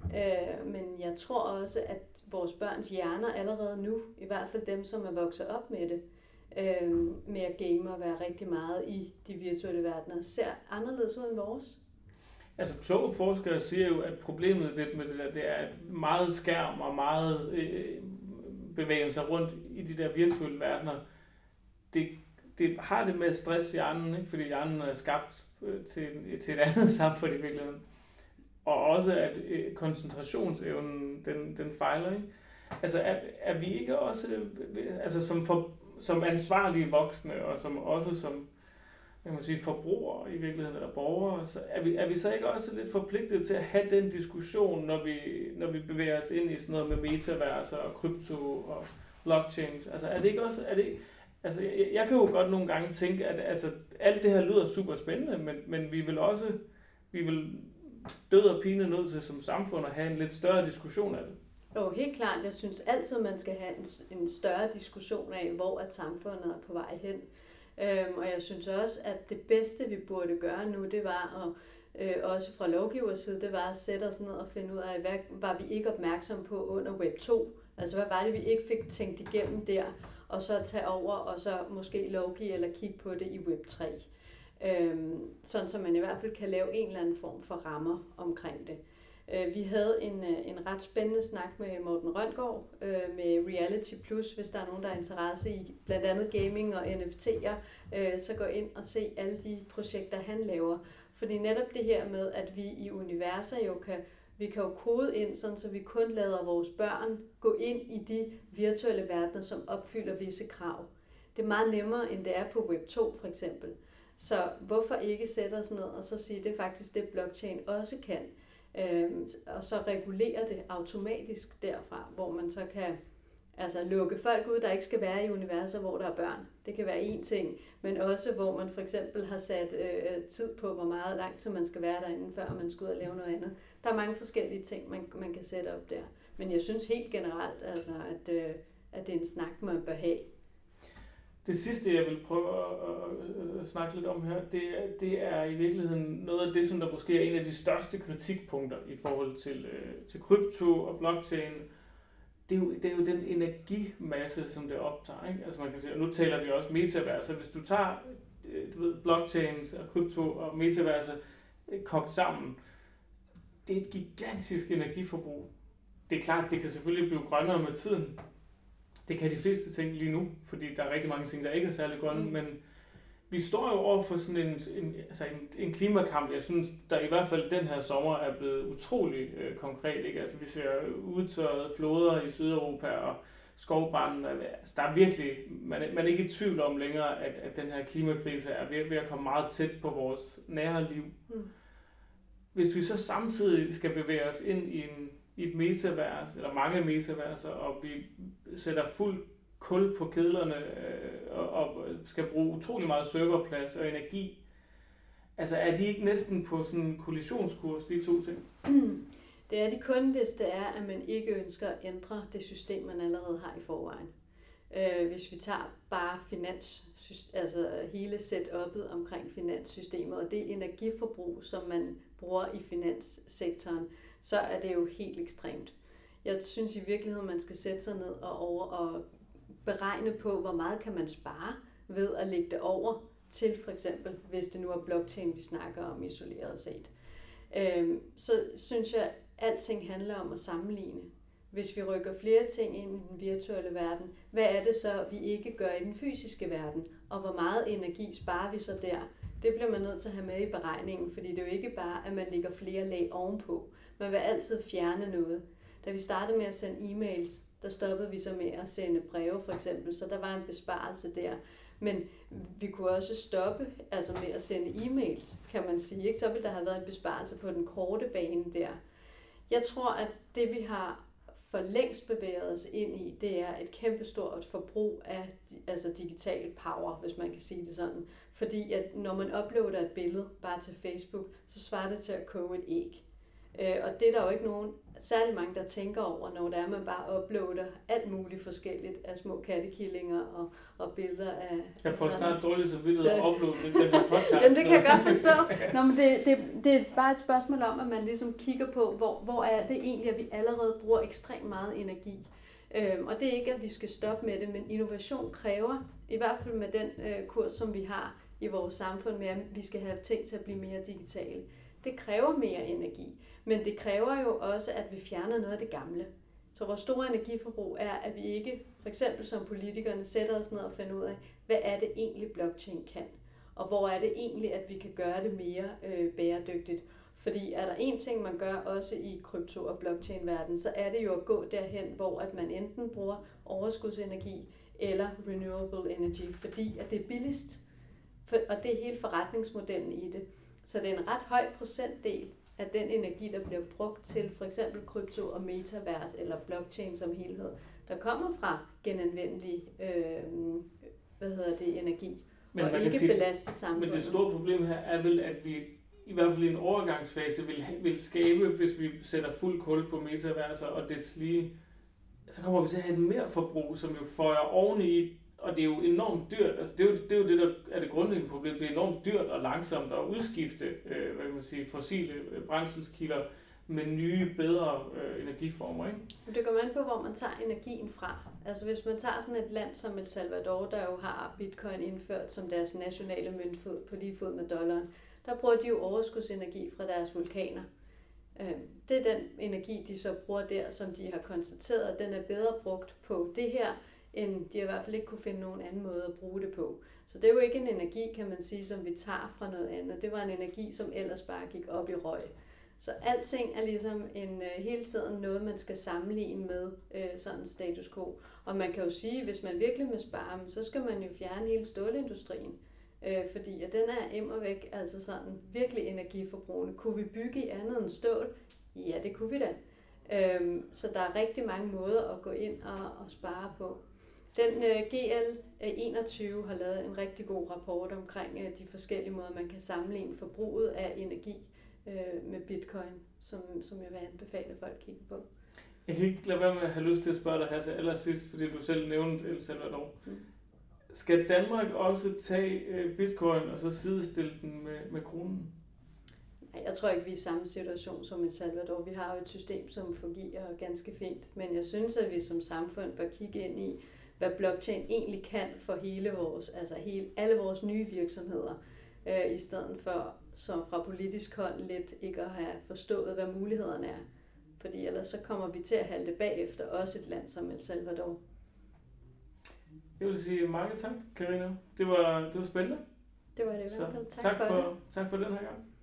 Men jeg tror også, at vores børns hjerner allerede nu, i hvert fald dem, som er vokset op med det, med at game og være rigtig meget i de virtuelle verdener, ser anderledes ud end vores. Altså kloge forskere siger jo, at problemet lidt med det der, det er at meget skærm og meget bevæge sig rundt i de der virtuelle verdener. Det har det med at stresse hjernen, ikke? Fordi hjernen er skabt til et andet samfund i virkeligheden. Og også at koncentrationsevnen, den fejler, ikke? Altså er vi ikke også, altså som ansvarlige voksne, og som jeg må sige, forbrugere i virkeligheden, eller borgere, så er vi så ikke også lidt forpligtet til at have den diskussion, når vi bevæger os ind i sådan noget med metaverser og krypto og blockchains? Altså er det ikke også, altså jeg kan jo godt nogle gange tænke, at altså, alt det her lyder super spændende, men vi vil død og pine nødt til som samfund at have en lidt større diskussion af det. Jo, helt klart. Jeg synes altid, man skal have en større diskussion af, hvor at samfundet er på vej hen. Og jeg synes også, at det bedste, vi burde gøre nu, det var også fra lovgivers side, det var at sætte os ned og finde ud af, hvad var vi ikke opmærksom på under Web 2? Altså, hvad var det, vi ikke fik tænkt igennem der, og så tage over, og så måske lovgive eller kigge på det i Web 3. Sådan, så man i hvert fald kan lave en eller anden form for rammer omkring det. Vi havde en ret spændende snak med Morten Røngaard med Reality Plus, hvis der er nogen, der er interesse i blandt andet gaming og NFT'er, så gå ind og se alle de projekter, han laver. Fordi netop det her med, at vi i universer jo vi kan jo kode ind, sådan, så vi kun lader vores børn gå ind i de virtuelle verdener, som opfylder visse krav. Det er meget nemmere, end det er på Web 2 for eksempel. Så hvorfor ikke sætte os ned og så sige, det er faktisk det, blockchain også kan. Og så regulere det automatisk derfra, hvor man så kan lukke folk ud, der ikke skal være i universer, hvor der er børn. Det kan være en ting, men også hvor man for eksempel har sat tid på, hvor meget lang tid man skal være derinde, før man skal ud og lave noget andet. Der er mange forskellige ting, man kan sætte op der. Men jeg synes helt generelt, at det er en snak, man bør have. Det sidste, jeg vil prøve at snakke lidt om her, det er i virkeligheden noget af det, som der måske er en af de største kritikpunkter i forhold til krypto og blockchain. Det er jo den energimasse, som det optager. Ikke? Altså man kan sige, og nu taler vi også metaverser. Hvis du tager blockchains og krypto og metaverser kogt sammen, det er et gigantisk energiforbrug. Det er klart, det kan selvfølgelig blive grønnere med tiden. Det kan de fleste ting lige nu, fordi der er rigtig mange ting, der ikke er særlig grønne, men vi står jo over for sådan en klimakamp. Jeg synes, der i hvert fald den her sommer er blevet utrolig konkret. Ikke? Altså, vi ser udtørrede floder i Sydeuropa og skovbranden. Altså, der er virkelig, man er ikke i tvivl om længere, at den her klimakrise er ved at komme meget tæt på vores nære liv. Hvis vi så samtidig skal bevæge os ind i et metavers, eller mange metaverser, og vi sætter fuld kul på kedlerne og skal bruge utrolig meget serverplads og energi. Altså er de ikke næsten på sådan en kollisionskurs, de to ting? Det er de kun, hvis det er, at man ikke ønsker at ændre det system, man allerede har i forvejen. Hvis vi tager bare hele setup'et omkring finanssystemet og det energiforbrug, som man bruger i finanssektoren, så er det jo helt ekstremt. Jeg synes i virkeligheden, man skal sætte sig ned og beregne på, hvor meget kan man spare ved at lægge det over til for eksempel, hvis det nu er blockchain, vi snakker om isoleret set. Så synes jeg, at alting handler om at sammenligne. Hvis vi rykker flere ting ind i den virtuelle verden, hvad er det så, vi ikke gør i den fysiske verden? Og hvor meget energi sparer vi så der? Det bliver man nødt til at have med i beregningen, fordi det er jo ikke bare, at man lægger flere lag ovenpå. Man vil altid fjerne noget. Da vi startede med at sende e-mails, der stoppede vi så med at sende breve for eksempel, så der var en besparelse der. Men vi kunne også stoppe med at sende e-mails, kan man sige. Ikke? Så ville der have været en besparelse på den korte bane der. Jeg tror, at det vi har for længst bevæget os ind i, det er et kæmpestort forbrug af digital power, hvis man kan sige det sådan. Fordi at når man uploader et billede bare til Facebook, så svarer det til at koge et æg. Og det er der jo ikke nogen, særlig mange, der tænker over, når det er, man bare uploader alt muligt forskelligt af små kattekillinger og billeder af... Jeg får snart dårligt samvittighed at uploade den her podcast. Jamen, det kan jeg godt forstå. Nå, men det er bare et spørgsmål om, at man ligesom kigger på, hvor er det egentlig, at vi allerede bruger ekstremt meget energi. Og det er ikke, at vi skal stoppe med det, men innovation kræver, i hvert fald med den kurs, som vi har i vores samfund, med at vi skal have ting til at blive mere digitale. Det kræver mere energi, men det kræver jo også, at vi fjerner noget af det gamle. Så vores store energiforbrug er, at vi ikke, for eksempel som politikerne, sætter os ned og finder ud af, hvad er det egentlig blockchain kan, og hvor er det egentlig, at vi kan gøre det mere bæredygtigt. Fordi er der en ting, man gør også i krypto- og blockchain-verdenen, så er det jo at gå derhen, hvor at man enten bruger overskudsenergi eller renewable energy, fordi at det er billigst, og det er hele forretningsmodellen i det. Så det er en ret høj procentdel af den energi, der bliver brugt til for eksempel krypto og metavers eller blockchain som helhed, der kommer fra genanvendelig energi, men og man ikke sige, belaste samfundet. Men det store problem her er vel, at vi i hvert fald i en overgangsfase vil skabe, hvis vi sætter fuld kul på metaverser og deslige, så kommer vi til at have et mere forbrug, som jo føjer oveni. Og det er jo enormt dyrt, altså det er jo det, der er det grundlæggende problem. Det er enormt dyrt og langsomt at udskifte fossile brændselskilder med nye, bedre energiformer. Ikke? Det kommer an på, hvor man tager energien fra. Altså hvis man tager sådan et land som El Salvador, der jo har bitcoin indført som deres nationale mønt på lige fod med dollaren, der bruger de jo overskudsenergi fra deres vulkaner. Det er den energi, de så bruger der, som de har konstateret, at den er bedre brugt på det her, end de i hvert fald ikke kunne finde nogen anden måde at bruge det på. Så det er jo ikke en energi, kan man sige, som vi tager fra noget andet. Det var en energi, som ellers bare gik op i røg. Så alting er ligesom hele tiden noget, man skal sammenligne med sådan status quo. Og man kan jo sige, at hvis man virkelig vil spare, så skal man jo fjerne hele stålindustrien. Fordi at den er immervæk altså sådan virkelig energiforbrugende. Kunne vi bygge i andet end stål? Ja, det kunne vi da. Så der er rigtig mange måder at gå ind og spare på. Den GL21 har lavet en rigtig god rapport omkring de forskellige måder, man kan sammenligne forbruget af energi med bitcoin, som jeg vil anbefale folk at kigge på. Jeg kan ikke lade være med at have lyst til at spørge dig her til allersidst, fordi du selv nævnte El Salvador. Skal Danmark også tage bitcoin og så sidestille den med kronen? Jeg tror ikke, vi er i samme situation som El Salvador. Vi har jo et system, som fungerer ganske fint, men jeg synes, at vi som samfund bør kigge ind i, hvad blockchain egentlig kan for alle vores nye virksomheder, i stedet for, som fra politisk hold lidt ikke at have forstået, hvad mulighederne er. Fordi ellers så kommer vi til at halte bagefter også et land som El Salvador. Jeg vil sige mange tak, Karina. Det var spændende. Det var det i hvert fald. Tak for den her gang.